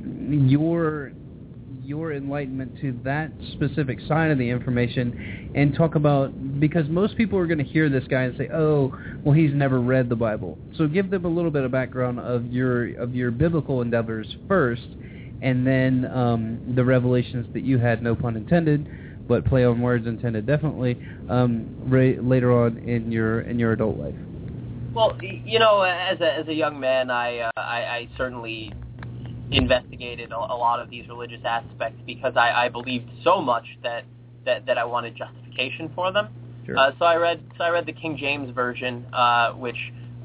your enlightenment to that specific side of the information, and talk about, because most people are going to hear this guy and say, "Oh, well, he's never read the Bible." So give them a little bit of background of your biblical endeavors first, and then the revelations that you had, no pun intended, but play on words intended definitely, later on in your adult life. Well, as a young man, I certainly investigated a lot of these religious aspects, because I believed so much that I wanted justification for them. Sure. So I read the King James version, which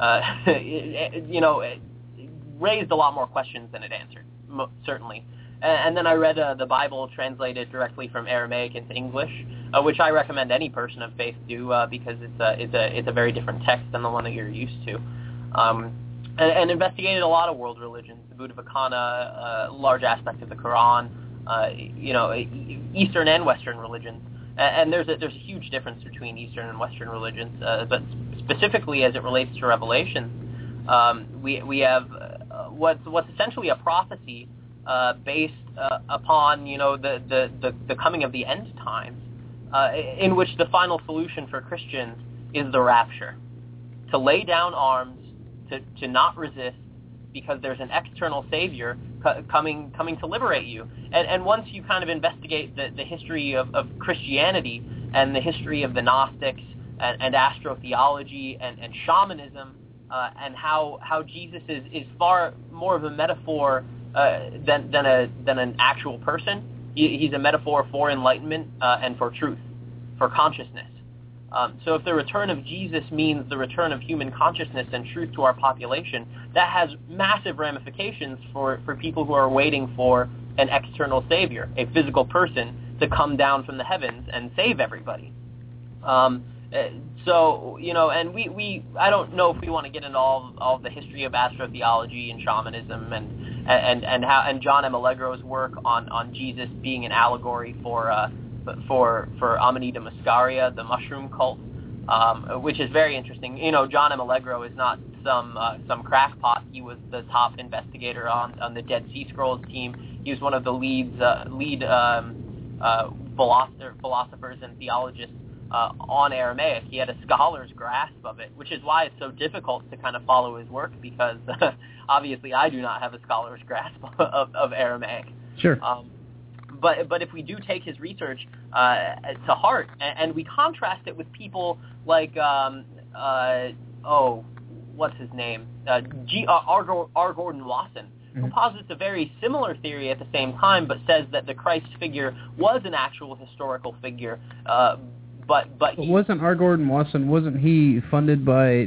it raised a lot more questions than it answered, certainly. And then I read the Bible translated directly from Aramaic into English, which I recommend any person of faith do, because it's a very different text than the one that you're used to. And investigated a lot of world religions, the Buddha Vakana, a large aspect of the Quran, Eastern and Western religions. And there's a huge difference between Eastern and Western religions, but specifically as it relates to Revelation, we have what's essentially a prophecy based upon the coming of the end times, in which the final solution for Christians is the rapture, to lay down arms, to not resist, because there's an external savior coming to liberate you. And once you kind of investigate the history of Christianity and the history of the Gnostics and astrotheology and shamanism, and how Jesus is far more of a metaphor than an actual person, He's a metaphor for enlightenment and for truth, for consciousness. So if the return of Jesus means the return of human consciousness and truth to our population, that has massive ramifications for people who are waiting for an external savior, a physical person to come down from the heavens and save everybody. So, and we I don't know if we want to get into all the history of astrotheology and shamanism and John M. Allegro's work on Jesus being an allegory for Amanita muscaria, the mushroom cult, which is very interesting. John M. Allegro is not some crackpot. He was the top investigator on the Dead Sea Scrolls team. He was one of the lead philosophers and theologists on Aramaic. He had a scholar's grasp of it, which is why it's so difficult to kind of follow his work, because obviously I do not have a scholar's grasp of Aramaic. Sure. But if we do take his research to heart, and we contrast it with people like what's his name, R. Gordon Wasson, who posits a very similar theory at the same time, but says that the Christ figure was an actual historical figure. But wasn't R. Gordon Wasson? Wasn't he funded by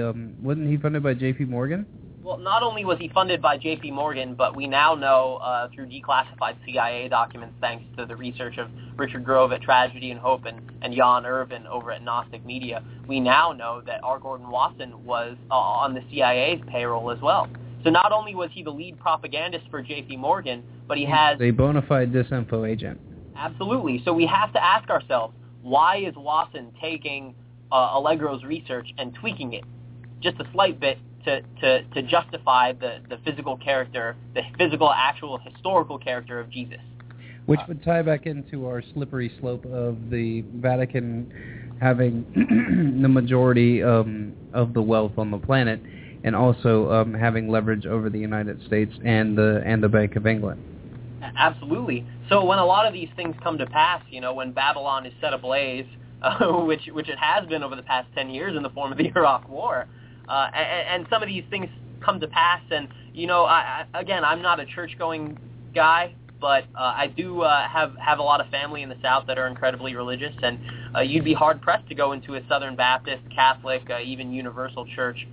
J.P. Morgan? Well, not only was he funded by J.P. Morgan, but we now know through declassified CIA documents, thanks to the research of Richard Grove at Tragedy and Hope and Jan Irvin over at Gnostic Media, we now know that R. Gordon Wasson was on the CIA's payroll as well. So not only was he the lead propagandist for J.P. Morgan, but he has a bona fide disinfo agent. Absolutely. So we have to ask ourselves, why is Wasson taking Allegro's research and tweaking it just a slight bit to justify the physical character, the physical, actual, historical character of Jesus? Which would tie back into our slippery slope of the Vatican having the majority of the wealth on the planet, and also having leverage over the United States and the Bank of England. Absolutely. So when a lot of these things come to pass, when Babylon is set ablaze, which it has been over the past 10 years in the form of the Iraq War, and some of these things come to pass, and I'm not a church-going guy, but I do have a lot of family in the South that are incredibly religious, and you'd be hard-pressed to go into a Southern Baptist, Catholic, even Universal Church,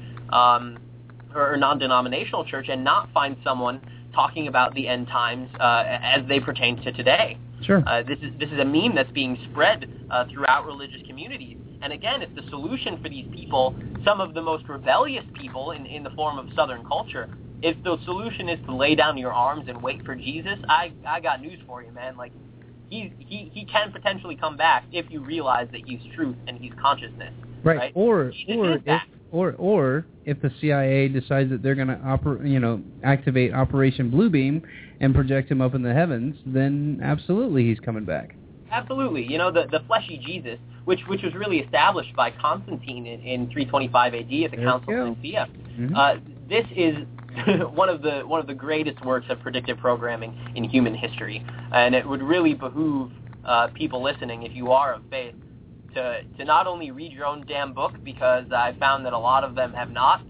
or non-denominational church, and not find someone talking about the end times as they pertain to today. Sure. This is a meme that's being spread throughout religious communities. And again, if the solution for these people, some of the most rebellious people in the form of Southern culture, if the solution is to lay down your arms and wait for Jesus, I got news for you, man. Like, he can potentially come back if you realize that he's truth and he's consciousness. Right. Or if the CIA decides that they're going to activate Operation Bluebeam and project him up in the heavens, then absolutely he's coming back. Absolutely. The fleshy Jesus, which was really established by Constantine in 325 AD at the Council of Nicaea. Mm-hmm. This is one of the greatest works of predictive programming in human history, and it would really behoove people listening, if you are of faith, to not only read your own damn book, because I found that a lot of them have not,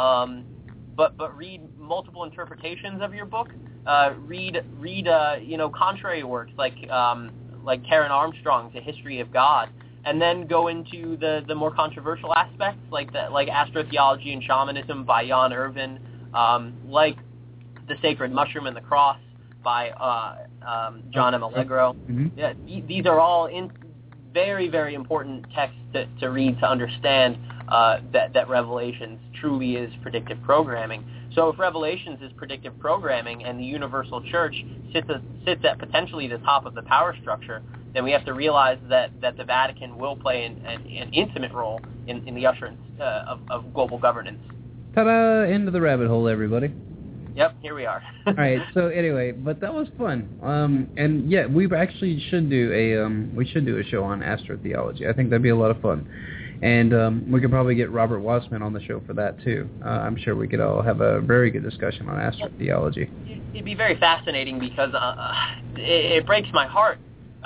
but read multiple interpretations of your book. Read contrary works like Karen Armstrong's A History of God, and then go into the more controversial aspects like astrotheology and shamanism by Jan Irvin, like The Sacred Mushroom and the Cross by John M. Allegro. Mm-hmm. Yeah, these are all very, very important texts to read to understand that Revelations truly is predictive programming. So if Revelations is predictive programming and the Universal Church sits at potentially the top of the power structure, then we have to realize that the Vatican will play an intimate role in the usherance of global governance. Ta-da! Into the rabbit hole, everybody. Yep, here we are. All right. So anyway, but that was fun. And yeah, we actually should do a show on astrotheology. I think that'd be a lot of fun. And we could probably get Robert Wassman on the show for that too. I'm sure we could all have a very good discussion on astrotheology. It'd be very fascinating because it breaks my heart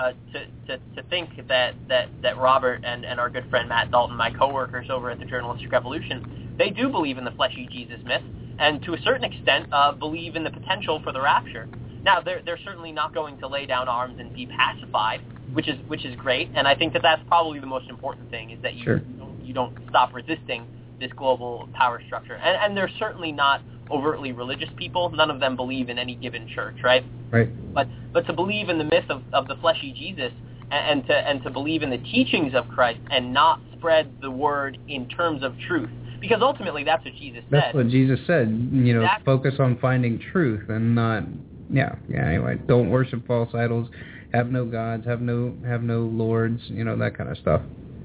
to think that Robert and our good friend Matt Dalton, my coworkers over at the Journalistic Revolution, they do believe in the fleshy Jesus myth, and to a certain extent believe in the potential for the rapture. Now, they're certainly not going to lay down arms and be pacified, which is great, and I think that that's probably the most important thing, is that you don't stop resisting this global power structure. And they're certainly not overtly religious people. None of them believe in any given church, right? Right. But to believe in the myth of the fleshy Jesus and to believe in the teachings of Christ and not spread the word in terms of truth, because ultimately that's what Jesus said. That's what Jesus said. Focus on finding truth and not. Yeah. Anyway, don't worship false idols. Have no gods. Have no lords. That kind of stuff.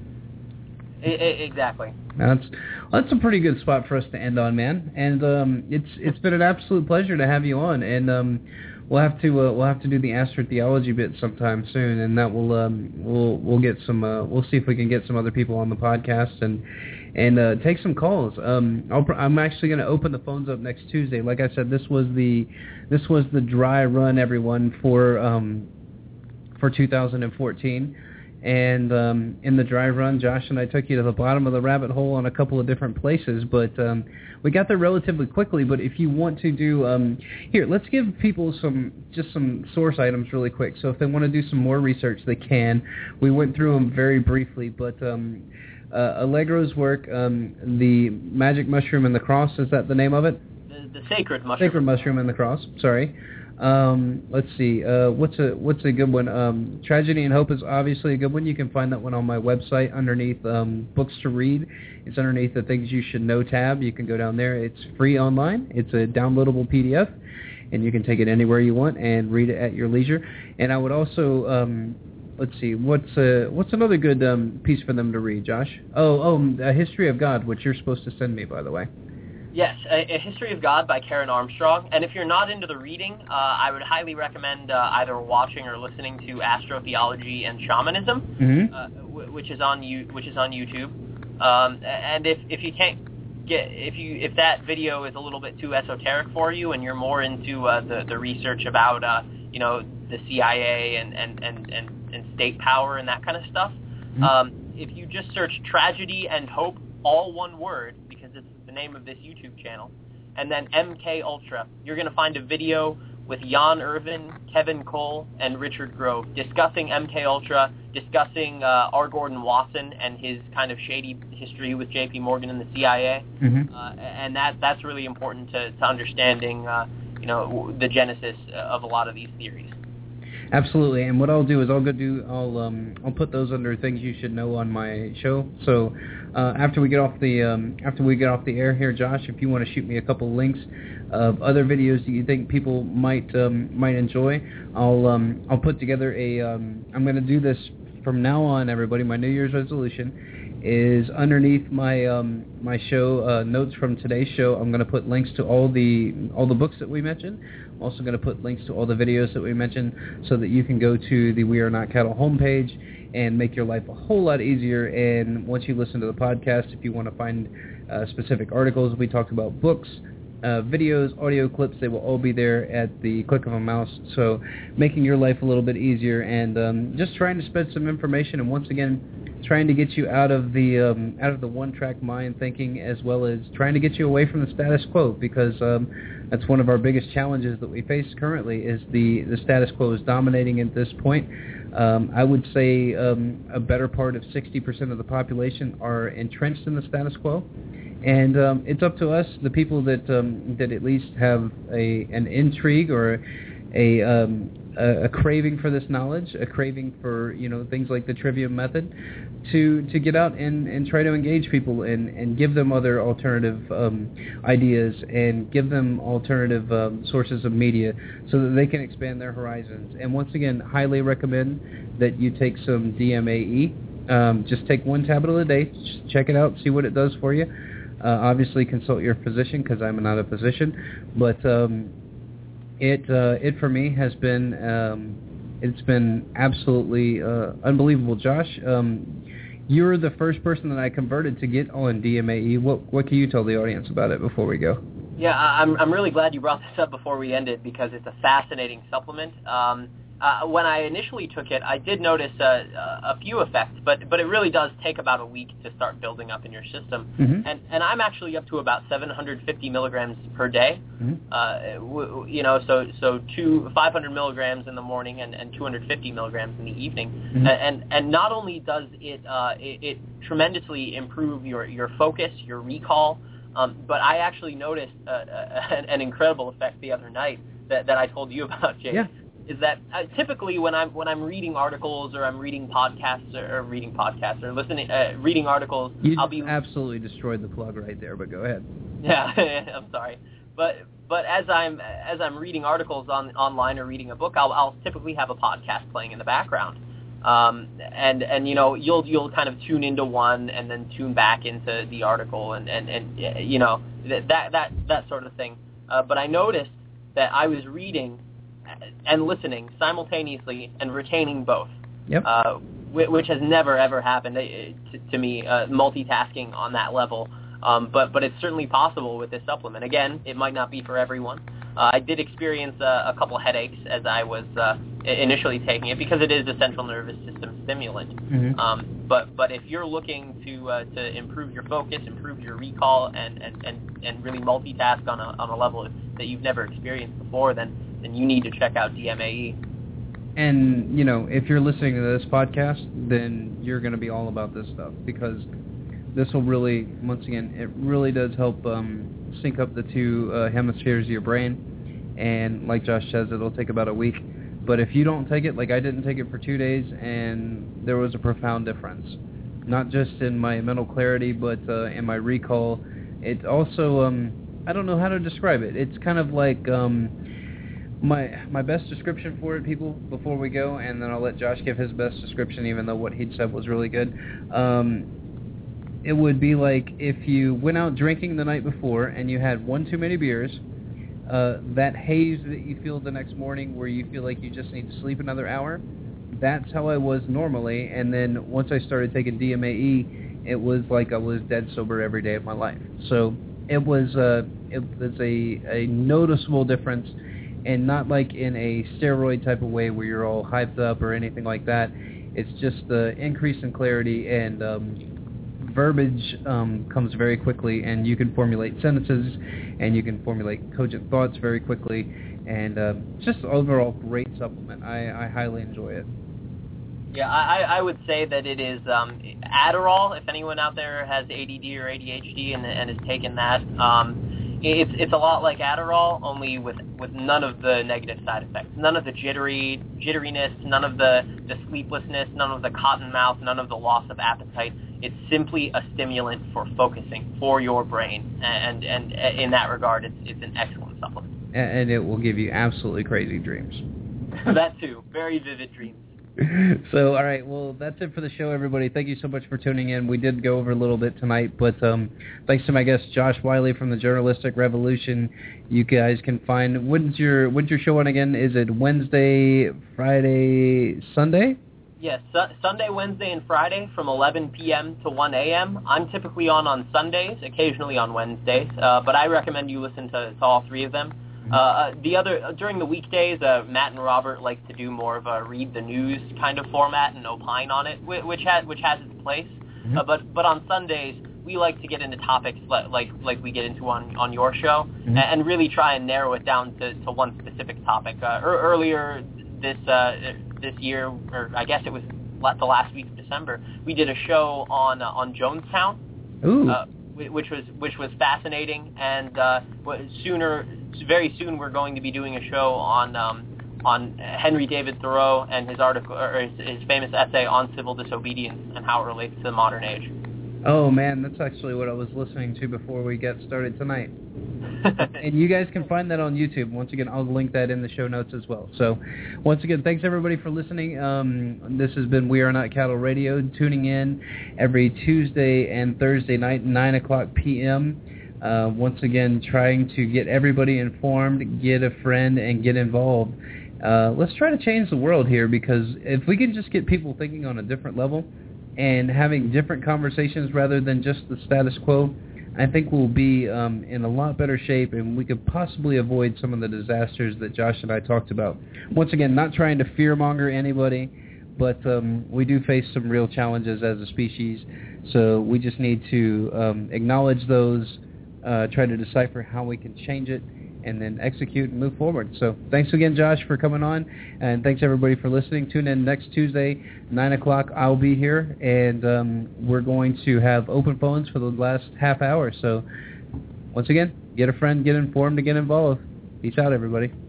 Exactly. That's a pretty good spot for us to end on, man. And it's been an absolute pleasure to have you on. And we'll have to do the astrotheology bit sometime soon, and that we'll get some. We'll see if we can get some other people on the podcast and take some calls. I'm actually going to open the phones up next Tuesday. Like I said, this was the dry run, everyone, for 2014. And in the dry run, Josh and I took you to the bottom of the rabbit hole on a couple of different places, but we got there relatively quickly. But if you want to do here, let's give people some source items really quick. So if they want to do some more research, they can. We went through them very briefly, but Allegro's work, the Magic Mushroom and the Cross, is that the name of it? The Sacred Mushroom. Sacred Mushroom and the Cross. Sorry. Let's see. What's a good one? Tragedy and Hope is obviously a good one. You can find that one on my website underneath books to read. It's underneath the Things You Should Know tab. You can go down there. It's free online. It's a downloadable PDF, and you can take it anywhere you want and read it at your leisure. And I would also let's see. What's another good piece for them to read, Josh? A History of God, which you're supposed to send me, by the way. Yes, A History of God by Karen Armstrong. And if you're not into the reading, I would highly recommend either watching or listening to Astrotheology and Shamanism, which is on YouTube. And if you can't if that video is a little bit too esoteric for you, and you're more into the research about the CIA and state power and that kind of stuff, if you just search Tragedy and Hope, all one word, because it's the name of this YouTube channel, and then MK Ultra, you're going to find a video with Jan Irvin, Kevin Cole, and Richard Grove discussing MK Ultra, discussing R. Gordon Wasson and his kind of shady history with J.P. Morgan and the CIA, and that's really important to understanding the genesis of a lot of these theories. Absolutely, and what I'll do is I'll put those under Things You Should Know on my show. So after we get off the air here, Josh, if you want to shoot me a couple links of other videos that you think people might enjoy, I'll put together I'm going to do this from now on, everybody. My New Year's resolution is underneath my my show notes from today's show. I'm going to put links to all the books that we mentioned. I'm also going to put links to all the videos that we mentioned, so that you can go to the We Are Not Cattle homepage and make your life a whole lot easier. And once you listen to the podcast, if you want to find specific articles, we talked about books, videos, audio clips, they will all be there at the click of a mouse. So making your life a little bit easier, and just trying to spread some information, and once again, trying to get you out of the one-track mind thinking, as well as trying to get you away from the status quo, because that's one of our biggest challenges that we face currently, is the status quo is dominating at this point. I would say a better part of 60% of the population are entrenched in the status quo, and it's up to us, the people that at least have an intrigue or a craving for this knowledge, a craving for things like the Trivium method, to get out and try to engage people and give them other alternative ideas, and give them alternative sources of media, so that they can expand their horizons. And once again, highly recommend that you take some DMAE. Just take one tablet a day, just check it out, see what it does for you. Obviously consult your physician, because I'm not a physician, but it for me has been it's been absolutely unbelievable. Josh, you're the first person that I converted to get on DMAE. What can you tell the audience about it before we go? Yeah, I'm really glad you brought this up before we ended, because it's a fascinating supplement. when I initially took it, I did notice a few effects, but it really does take about a week to start building up in your system. Mm-hmm. And I'm actually up to about 750 milligrams per day. Mm-hmm. So 500 milligrams in the morning and 250 milligrams in the evening. Mm-hmm. And not only does it tremendously improve your focus, your recall, but I actually noticed an incredible effect the other night that I told you about, Jay. Yeah. Is that typically when I'm reading articles or I'm reading podcasts or reading articles, I'll be absolutely destroyed the plug right there. But go ahead. Yeah, I'm sorry, but as I'm reading articles online or reading a book, I'll typically have a podcast playing in the background, and you'll kind of tune into one and then tune back into the article and that sort of thing. But I noticed that I was reading and listening simultaneously and retaining both. Yep. Which has never ever happened to me, multitasking on that level. But it's certainly possible with this supplement. Again, it might not be for everyone. I did experience a couple headaches as I was initially taking it because it is a central nervous system stimulant. Mm-hmm. But if you're looking to improve your focus, improve your recall, and really multitask on a level that you've never experienced before, then you need to check out DMAE. And, if you're listening to this podcast, then you're going to be all about this stuff because this will really, once again, it really does help sync up the two hemispheres of your brain. And like Josh says, it'll take about a week. But if you don't take it, like I didn't take it for 2 days, and there was a profound difference. Not just in my mental clarity, but in my recall. It also, I don't know how to describe it. It's kind of like my best description for it, people, before we go, and then I'll let Josh give his best description, even though what he'd said was really good. It would be like if you went out drinking the night before and you had one too many beers, that haze that you feel the next morning where you feel like you just need to sleep another hour, that's how I was normally. And then once I started taking DMAE, it was like I was dead sober every day of my life. So it was a noticeable difference, and not like in a steroid type of way where you're all hyped up or anything like that. It's just the increase in clarity, and verbiage comes very quickly, and you can formulate sentences, and you can formulate cogent thoughts very quickly, and just overall great supplement. I highly enjoy it. Yeah, I would say that it is Adderall. If anyone out there has ADD or ADHD and has taken that, it's a lot like Adderall, only with none of the negative side effects, none of the jitteriness, none of the sleeplessness, none of the cotton mouth, none of the loss of appetite. It's simply a stimulant for focusing for your brain, and in that regard, it's an excellent supplement. And it will give you absolutely crazy dreams. That too, very vivid dreams. So, all right, well, that's it for the show, everybody. Thank you so much for tuning in. We did go over a little bit tonight, but thanks to my guest, Josh Wiley from the Journalistic Revolution. You guys can find, when's your show on again? Is it Wednesday, Friday, Sunday? Yes, Sunday, Wednesday, and Friday from 11 p.m. to 1 a.m. I'm typically on Sundays, occasionally on Wednesdays, but I recommend you listen to all three of them. During the weekdays, Matt and Robert like to do more of a read the news kind of format and opine on it, which has its place. Mm-hmm. But on Sundays, we like to get into topics like we get into on your show, mm-hmm. and really try and narrow it down to one specific topic. Earlier this year, or I guess it was the last week of December, we did a show on Jonestown. Ooh. Which was fascinating, and very soon we're going to be doing a show on Henry David Thoreau and his article, or his famous essay on civil disobedience and how it relates to the modern age. Oh man, that's actually what I was listening to before we got started tonight. And you guys can find that on YouTube. Once again, I'll link that in the show notes as well. So, once again, thanks everybody for listening. This has been We Are Not Cattle Radio, tuning in every Tuesday and Thursday night, 9 o'clock p.m. Once again, trying to get everybody informed, get a friend, and get involved. Let's try to change the world here, because if we can just get people thinking on a different level and having different conversations rather than just the status quo, I think we'll be in a lot better shape, and we could possibly avoid some of the disasters that Josh and I talked about. Once again, not trying to fearmonger anybody, but we do face some real challenges as a species, so we just need to acknowledge those, try to decipher how we can change it, and then execute and move forward. So thanks again, Josh, for coming on, and thanks everybody for listening. Tune in next Tuesday, 9 o'clock. I'll be here, and we're going to have open phones for the last half hour. So once again, get a friend, get informed, and get involved. Peace out, everybody.